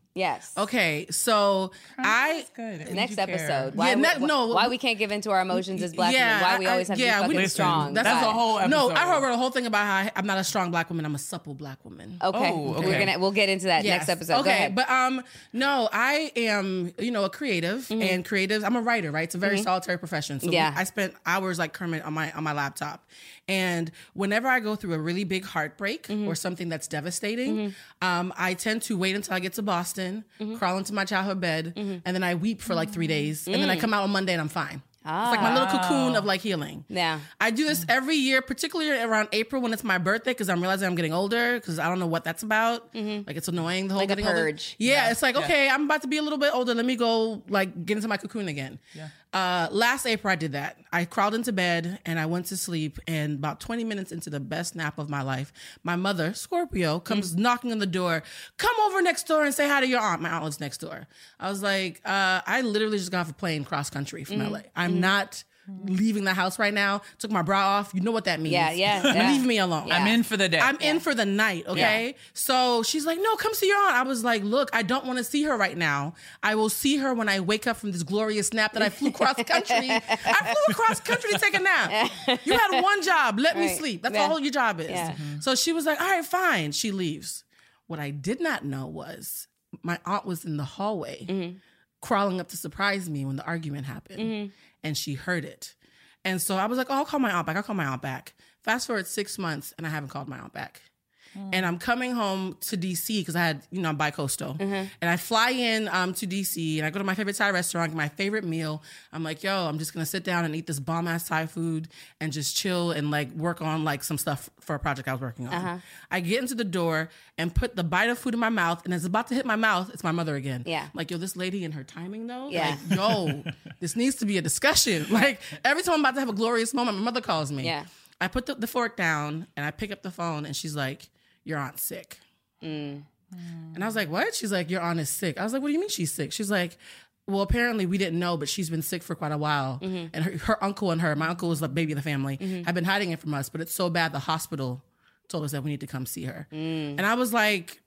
Speaker 10: Yes.
Speaker 11: Okay, so I
Speaker 12: good.
Speaker 10: Next episode. Why,
Speaker 11: Yeah,
Speaker 10: we,
Speaker 11: ne-
Speaker 10: wh-
Speaker 11: no.
Speaker 10: why we can't give into our emotions as black
Speaker 11: Yeah,
Speaker 10: women? Why we
Speaker 11: I-
Speaker 10: always have
Speaker 11: yeah,
Speaker 10: to be
Speaker 11: we-
Speaker 10: fucking
Speaker 11: listen,
Speaker 10: strong?
Speaker 11: That's
Speaker 12: That's a whole episode.
Speaker 11: No, I heard a whole thing about how I, I'm not a strong black woman. I'm a supple black woman.
Speaker 10: Okay.
Speaker 12: Oh, okay.
Speaker 10: We're gonna we'll get into that
Speaker 11: Yes.
Speaker 10: next episode. Go
Speaker 11: Okay,
Speaker 10: ahead.
Speaker 11: but um, no, I am, you know, a creative,
Speaker 10: Mm-hmm.
Speaker 11: and creatives. I'm a writer, right? It's a very solitary profession. So
Speaker 10: Yeah.
Speaker 11: I spent hours like Kermit on my on my laptop, and whenever I go through a really big heartbreak
Speaker 10: Mm-hmm.
Speaker 11: or something that's devastating, um, I tend to wait until I get to Boston,
Speaker 10: Mm-hmm.
Speaker 11: crawl into my childhood bed, and then I weep for like three days, and then I come out on Monday and I'm fine.
Speaker 10: Ah.
Speaker 11: It's like my little cocoon of like healing.
Speaker 10: Yeah.
Speaker 11: I do this every year, particularly around April when it's my birthday, because I'm realizing I'm getting older, because I don't know what that's about. Like it's annoying, the whole
Speaker 10: Like a
Speaker 11: getting older.
Speaker 10: purge.
Speaker 11: Yeah, it's like, okay, I'm about to be a little bit older. Let me go like get into my cocoon again.
Speaker 12: Yeah.
Speaker 11: Uh, last April I did that. I crawled into bed and I went to sleep, and about twenty minutes into the best nap of my life, my mother, Scorpio, comes knocking on the door. Come over next door and say hi to your aunt. My aunt lives next door. I was like, uh, I literally just got off a plane cross country from L A. I'm not leaving the house right now. Took my bra off. You know what that means.
Speaker 10: Yeah, yeah, yeah.
Speaker 11: Leave me alone.
Speaker 10: Yeah.
Speaker 12: I'm in for the day.
Speaker 11: I'm in for the night, okay?
Speaker 12: Yeah.
Speaker 11: So she's like, no, come see your aunt. I was like, look, I don't want to see her right now. I will see her when I wake up from this glorious nap that I flew cross country. I flew across country to take a nap. You had one job. Let me
Speaker 10: Right.
Speaker 11: sleep. That's
Speaker 10: Yeah.
Speaker 11: all your job is.
Speaker 10: Yeah.
Speaker 11: So she was like, all right, fine. She leaves. What I did not know was my aunt was in the hallway
Speaker 10: Mm-hmm.
Speaker 11: crawling up to surprise me when the argument happened.
Speaker 10: Mm-hmm.
Speaker 11: And she heard it. And so I was like, oh, I'll call my aunt back. I'll call my aunt back. Fast forward six months and I haven't called my aunt back. And I'm coming home to D C because I had, you know, I'm bi-coastal. And I fly in um, to D C and I go to my favorite Thai restaurant, get my favorite meal. I'm like, yo, I'm just going to sit down and eat this bomb-ass Thai food and just chill and like work on like some stuff for a project I was working on.
Speaker 10: Uh-huh.
Speaker 11: I get into the door and put the bite of food in my mouth, and it's about to hit my mouth. It's my mother again.
Speaker 10: Yeah.
Speaker 11: I'm like, yo, this lady and her timing though.
Speaker 10: Yeah.
Speaker 11: Like, yo, this needs to be a discussion. Like every time I'm about to have a glorious moment, my mother calls me.
Speaker 10: Yeah.
Speaker 11: I put the, the fork down and I pick up the phone and she's like, your aunt's sick.
Speaker 10: Mm.
Speaker 11: And I was like, what? She's like, your aunt is sick. I was like, what do you mean she's sick? She's like, well, apparently we didn't know, but she's been sick for quite a while.
Speaker 10: Mm-hmm.
Speaker 11: And her, her uncle and her, my uncle was the baby of the family, have been hiding it from us, but it's so bad the hospital told us that we need to come see her.
Speaker 10: Mm.
Speaker 11: And I was like,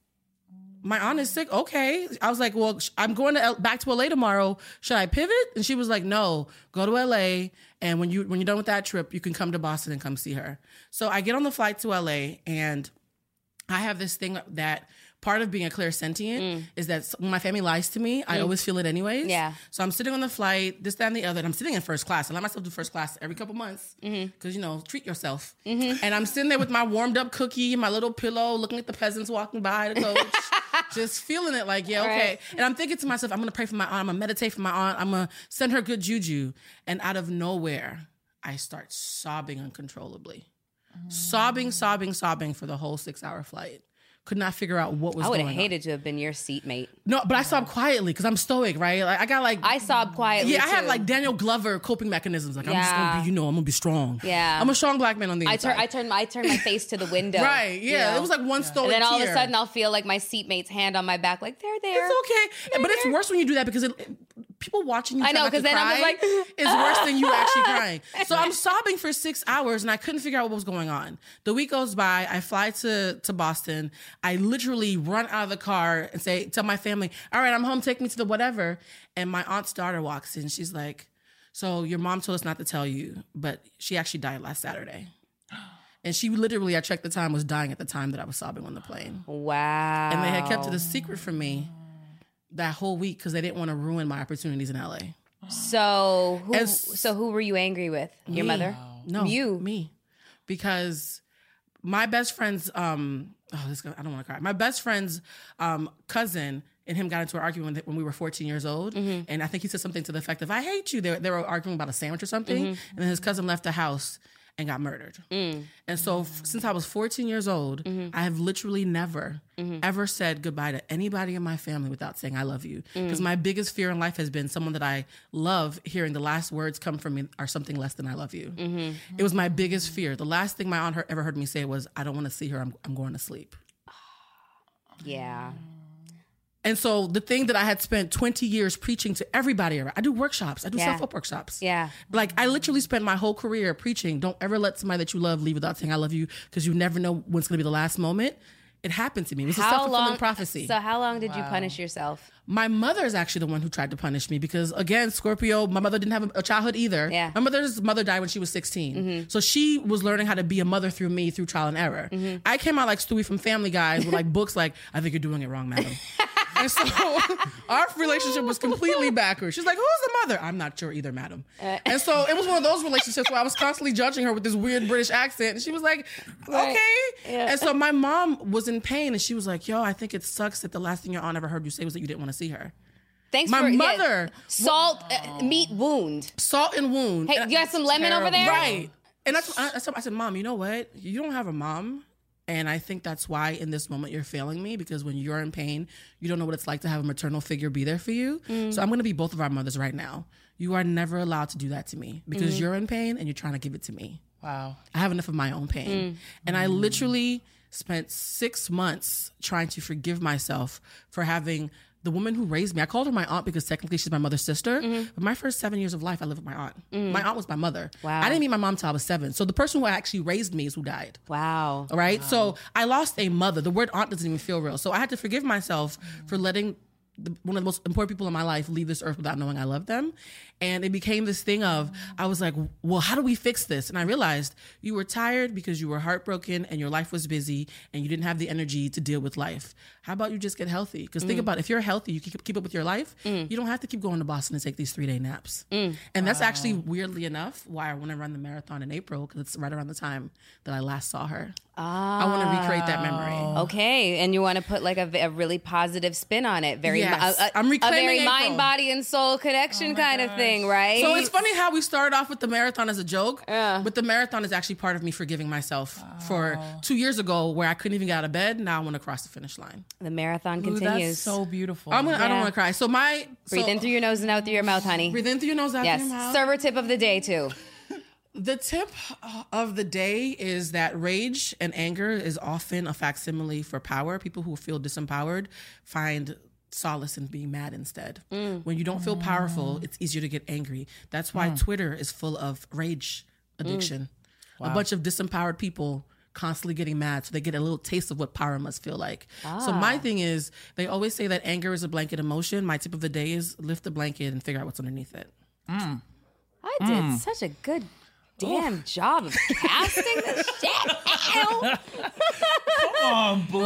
Speaker 11: my aunt is sick. Okay. I was like, well, sh- I'm going to L- back to L A tomorrow. Should I pivot? And she was like, no, go to L A. And when you when you're done with that trip, you can come to Boston and come see her. So I get on the flight to L A, and I have this thing that part of being a clairsentient mm. is that when my family lies to me, I mm. always feel it anyways.
Speaker 10: Yeah.
Speaker 11: So I'm sitting on the flight, this, that, and the other, and I'm sitting in first class. I let myself do first class every couple months because, mm-hmm. you know, treat yourself. Mm-hmm. And I'm sitting there with my warmed up cookie, my little pillow, looking at the peasants walking by, the coach, just feeling it like, yeah, okay. Right. And I'm thinking to myself, I'm going to pray for my aunt. I'm going to meditate for my aunt. I'm going to send her good juju. And out of nowhere, I start sobbing uncontrollably. Mm. Sobbing, sobbing, sobbing for the whole six hour flight. Could not figure out what was
Speaker 10: I would
Speaker 11: going
Speaker 10: have
Speaker 11: on.
Speaker 10: hated to have been your seatmate.
Speaker 11: No, but I sobbed quietly because I'm stoic, right? Like I got like
Speaker 10: I sobbed quietly.
Speaker 11: Yeah, I
Speaker 10: too.
Speaker 11: have like Daniel Glover coping mechanisms. Like
Speaker 10: Yeah.
Speaker 11: I'm just gonna be, you know, I'm gonna be strong.
Speaker 10: Yeah,
Speaker 11: I'm a strong black man on the
Speaker 10: I
Speaker 11: inside.
Speaker 10: turn, I turned, I turned my face to the window.
Speaker 11: Right? Yeah,
Speaker 10: you know?
Speaker 11: it was like one yeah. stoic.
Speaker 10: And then all
Speaker 11: tear.
Speaker 10: of a sudden, I'll feel like my seatmate's hand on my back, like they're there.
Speaker 11: It's okay,
Speaker 10: they're
Speaker 11: but it's
Speaker 10: there.
Speaker 11: worse when you do that because it, people watching you.
Speaker 10: I know,
Speaker 11: because
Speaker 10: then I was like,
Speaker 11: is worse than you actually crying. So I'm sobbing for six hours and I couldn't figure out what was going on. The week goes by. I fly to to Boston. I literally run out of the car and say, tell my family, all right, I'm home, take me to the whatever. And my aunt's daughter walks in. She's like, so your mom told us not to tell you, but she actually died last Saturday. And she literally, I checked the time, was dying at the time that I was sobbing on the plane.
Speaker 10: Wow.
Speaker 11: And they had kept it a secret from me that whole week because they didn't want to ruin my opportunities in L A.
Speaker 10: So who,
Speaker 11: As,
Speaker 10: so who were you angry with? Your
Speaker 11: me.
Speaker 10: mother?
Speaker 11: No,
Speaker 10: you.
Speaker 11: Me. Because my best friend's, um, oh, this I don't want to cry. My best friend's um, cousin and him got into an argument when we were fourteen years old. Mm-hmm. And I think he said something to the effect of, I hate you. They, they were arguing about a sandwich or something. Mm-hmm. And then his cousin left the house and got murdered. Mm. And so f- since I was fourteen years old, mm-hmm. I have literally never, mm-hmm. ever said goodbye to anybody in my family without saying I love you. Because mm. my biggest fear in life has been someone that I love hearing the last words come from me are something less than I love you. Mm-hmm. It was my biggest fear. The last thing my aunt heard, ever heard me say was, I don't want to see her, I'm, I'm going to sleep.
Speaker 10: Yeah.
Speaker 11: And so the thing that I had spent twenty years preaching to everybody around, I do workshops, I do
Speaker 10: yeah.
Speaker 11: self-help workshops.
Speaker 10: Yeah.
Speaker 11: Like I literally spent my whole career preaching, don't ever let somebody that you love leave without saying I love you because you never know when it's going to be the last moment. It happened to me. It was a
Speaker 10: How
Speaker 11: self-fulfilling
Speaker 10: long?
Speaker 11: prophecy.
Speaker 10: So how long did
Speaker 12: Wow.
Speaker 10: you punish yourself?
Speaker 11: My mother is actually the one who tried to punish me because, again, Scorpio, my mother didn't have a childhood either.
Speaker 10: Yeah.
Speaker 11: My mother's mother died when she was sixteen.
Speaker 10: Mm-hmm.
Speaker 11: So she was learning how to be a mother through me, through trial and error.
Speaker 10: Mm-hmm.
Speaker 11: I came out like Stewie from Family Guy with like books like, I think you're doing it wrong, madam. And so our relationship was completely backwards. She's like, who's the mother? I'm not sure either, madam.
Speaker 10: Uh,
Speaker 11: and so it was one of those relationships where I was constantly judging her with this weird British accent. And she was like,
Speaker 10: Right.
Speaker 11: okay.
Speaker 10: Yeah.
Speaker 11: And so my mom was in pain and she was like, yo, I think it sucks that the last thing your aunt ever heard you say was that you didn't want to see her.
Speaker 10: Thanks
Speaker 11: My
Speaker 10: for yeah,
Speaker 11: mother-
Speaker 10: salt uh, meat wound.
Speaker 11: Salt and wound.
Speaker 10: Hey, you got some lemon over there?
Speaker 11: Right. And that's, I, I said, Mom, you know what? You don't have a mom. And I think that's why in this moment you're failing me, because when you're in pain, you don't know what it's like to have a maternal figure be there for you.
Speaker 10: Mm.
Speaker 11: So I'm going to be both of our mothers right now. You are never allowed to do that to me because
Speaker 10: Mm.
Speaker 11: you're in pain and you're trying to give it to me.
Speaker 12: Wow.
Speaker 11: I have enough of my own pain.
Speaker 10: Mm.
Speaker 11: And I literally spent six months trying to forgive myself for having the woman who raised me. I called her my aunt because technically she's my mother's sister.
Speaker 10: Mm-hmm.
Speaker 11: But my first seven years of life, I lived with my aunt.
Speaker 10: Mm.
Speaker 11: My aunt was my mother.
Speaker 10: Wow.
Speaker 11: I didn't meet my mom till I was seven. So the person who actually raised me is who died.
Speaker 10: Wow.
Speaker 11: All right. So I lost a mother. The word aunt doesn't even feel real. So I had to forgive myself for letting the, one of the most important people in my life leave this earth without knowing I love them. And it became this thing of, I was like, well, how do we fix this? And I realized you were tired because you were heartbroken and your life was busy and you didn't have the energy to deal with life. How about you just get healthy? Because think
Speaker 10: Mm.
Speaker 11: about it, if you're healthy, you keep, keep up with your life,
Speaker 10: Mm.
Speaker 11: you don't have to keep going to Boston and take these three day naps.
Speaker 10: Mm.
Speaker 11: And that's actually, weirdly enough, why I want to run the marathon in April, because it's right around the time that I last saw her.
Speaker 10: Ah.
Speaker 11: I want to recreate that memory.
Speaker 10: Okay, and you want to put like a, a really positive spin on it. Very,
Speaker 11: Yes.
Speaker 10: a, a,
Speaker 11: I'm
Speaker 10: a
Speaker 11: reclaiming
Speaker 10: very
Speaker 11: April.
Speaker 10: mind, body, and soul connection kind of thing, right?
Speaker 11: So it's funny how we started off with the marathon as a joke, but the marathon is actually part of me forgiving myself for two years ago where I couldn't even get out of bed. Now I want to cross the finish line.
Speaker 10: The marathon
Speaker 12: Ooh,
Speaker 10: continues.
Speaker 12: that's so beautiful.
Speaker 11: I'm gonna, I don't
Speaker 10: Yeah.
Speaker 11: want to cry. So my
Speaker 10: Breathe
Speaker 11: so,
Speaker 10: in through your nose and out through your mouth, honey.
Speaker 11: breathe in through your nose, out
Speaker 10: Yes.
Speaker 11: through your mouth.
Speaker 10: Server tip of the day too.
Speaker 11: The tip of the day is that rage and anger is often a facsimile for power. People who feel disempowered find solace in being mad instead.
Speaker 10: Mm.
Speaker 11: When you don't feel powerful, it's easier to get angry. That's why
Speaker 12: Mm.
Speaker 11: Twitter is full of rage addiction. A
Speaker 12: Wow.
Speaker 11: bunch of disempowered people constantly getting mad, so they get a little taste of what power must feel like. So
Speaker 10: Ah.
Speaker 11: my thing is, they always say that anger is a blanket emotion. My tip of the day is lift the blanket and figure out what's underneath it.
Speaker 12: Mm.
Speaker 10: I did
Speaker 12: Mm.
Speaker 10: such a good damn job of casting this shit. Ow.
Speaker 12: Come on, Blue.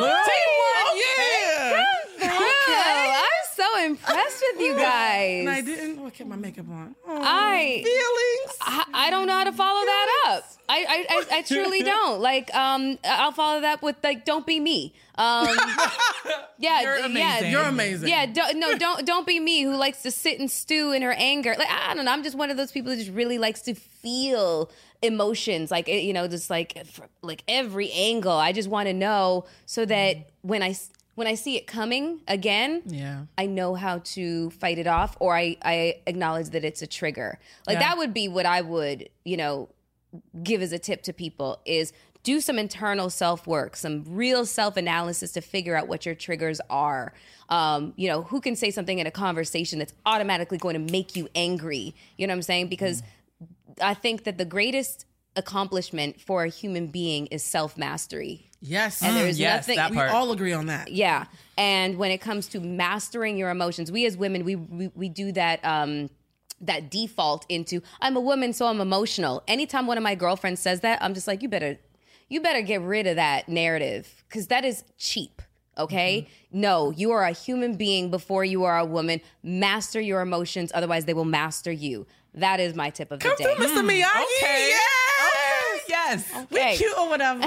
Speaker 11: yeah.
Speaker 10: Okay. I'm so impressed with you guys.
Speaker 11: And I didn't. Oh, I kept my makeup on. Oh,
Speaker 10: I
Speaker 11: feelings.
Speaker 10: I, I don't know how to follow that up. I, I, I, I truly don't. Like, um, I'll follow that with like, don't be me. Um, yeah,
Speaker 12: You're
Speaker 10: yeah,
Speaker 12: amazing.
Speaker 11: You're amazing.
Speaker 10: Yeah, don't, no, don't don't be me who likes to sit and stew in her anger. Like, I don't know. I'm just one of those people that just really likes to feel emotions, like you know, just like like every angle. I just want to know so that when I when I see it coming again,
Speaker 11: Yeah.
Speaker 10: I know how to fight it off, or I I acknowledge that it's a trigger. Like
Speaker 12: Yeah.
Speaker 10: that would be what I would you know give as a tip to people is do some internal self-work, some real self-analysis to figure out what your triggers are. Um, you know, who can say something in a conversation that's automatically going to make you angry? You know what I'm saying? Because I think that the greatest accomplishment for a human being is self-mastery.
Speaker 11: Yes.
Speaker 10: And there's
Speaker 12: yes,
Speaker 10: nothing
Speaker 12: that
Speaker 11: we
Speaker 12: part.
Speaker 11: all agree on that.
Speaker 10: yeah. And when it comes to mastering your emotions, we as women, we we, we do that um that default into I'm a woman, so I'm emotional. Anytime one of my girlfriends says that, I'm just like, you better you better get rid of that narrative because that is cheap. Okay? Mm-hmm. No, you are a human being before you are a woman. Master your emotions, otherwise they will master you. That is my tip of the
Speaker 11: Come
Speaker 10: day.
Speaker 11: through, Mister Miyagi.
Speaker 12: Okay.
Speaker 11: Yes.
Speaker 12: Yes.
Speaker 10: Okay.
Speaker 11: We cute or whatever.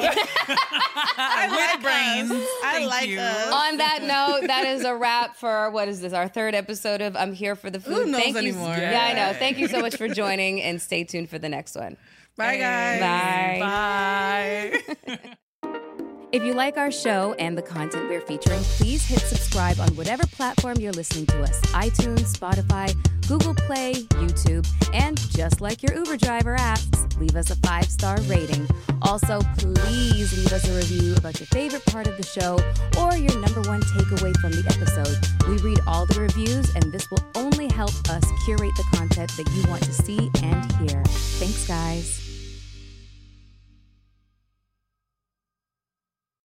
Speaker 11: I
Speaker 12: With brains.
Speaker 11: I
Speaker 12: Thank
Speaker 11: like
Speaker 12: you.
Speaker 11: us.
Speaker 10: On that note, that is a wrap for what is this? Our third episode of I'm Here for the Food.
Speaker 11: Who knows
Speaker 10: Thank you.
Speaker 11: anymore?
Speaker 10: Yeah, I know. Thank you so much for joining, and stay tuned for the next one.
Speaker 11: Bye, guys.
Speaker 10: Bye.
Speaker 12: Bye.
Speaker 9: If you like our show and the content we're featuring, please hit subscribe on whatever platform you're listening to us. iTunes, Spotify, Google Play, YouTube, and just like your Uber driver asks, leave us a five-star rating. Also, please leave us a review about your favorite part of the show or your number one takeaway from the episode. We read all the reviews, and this will only help us curate the content that you want to see and hear. Thanks, guys.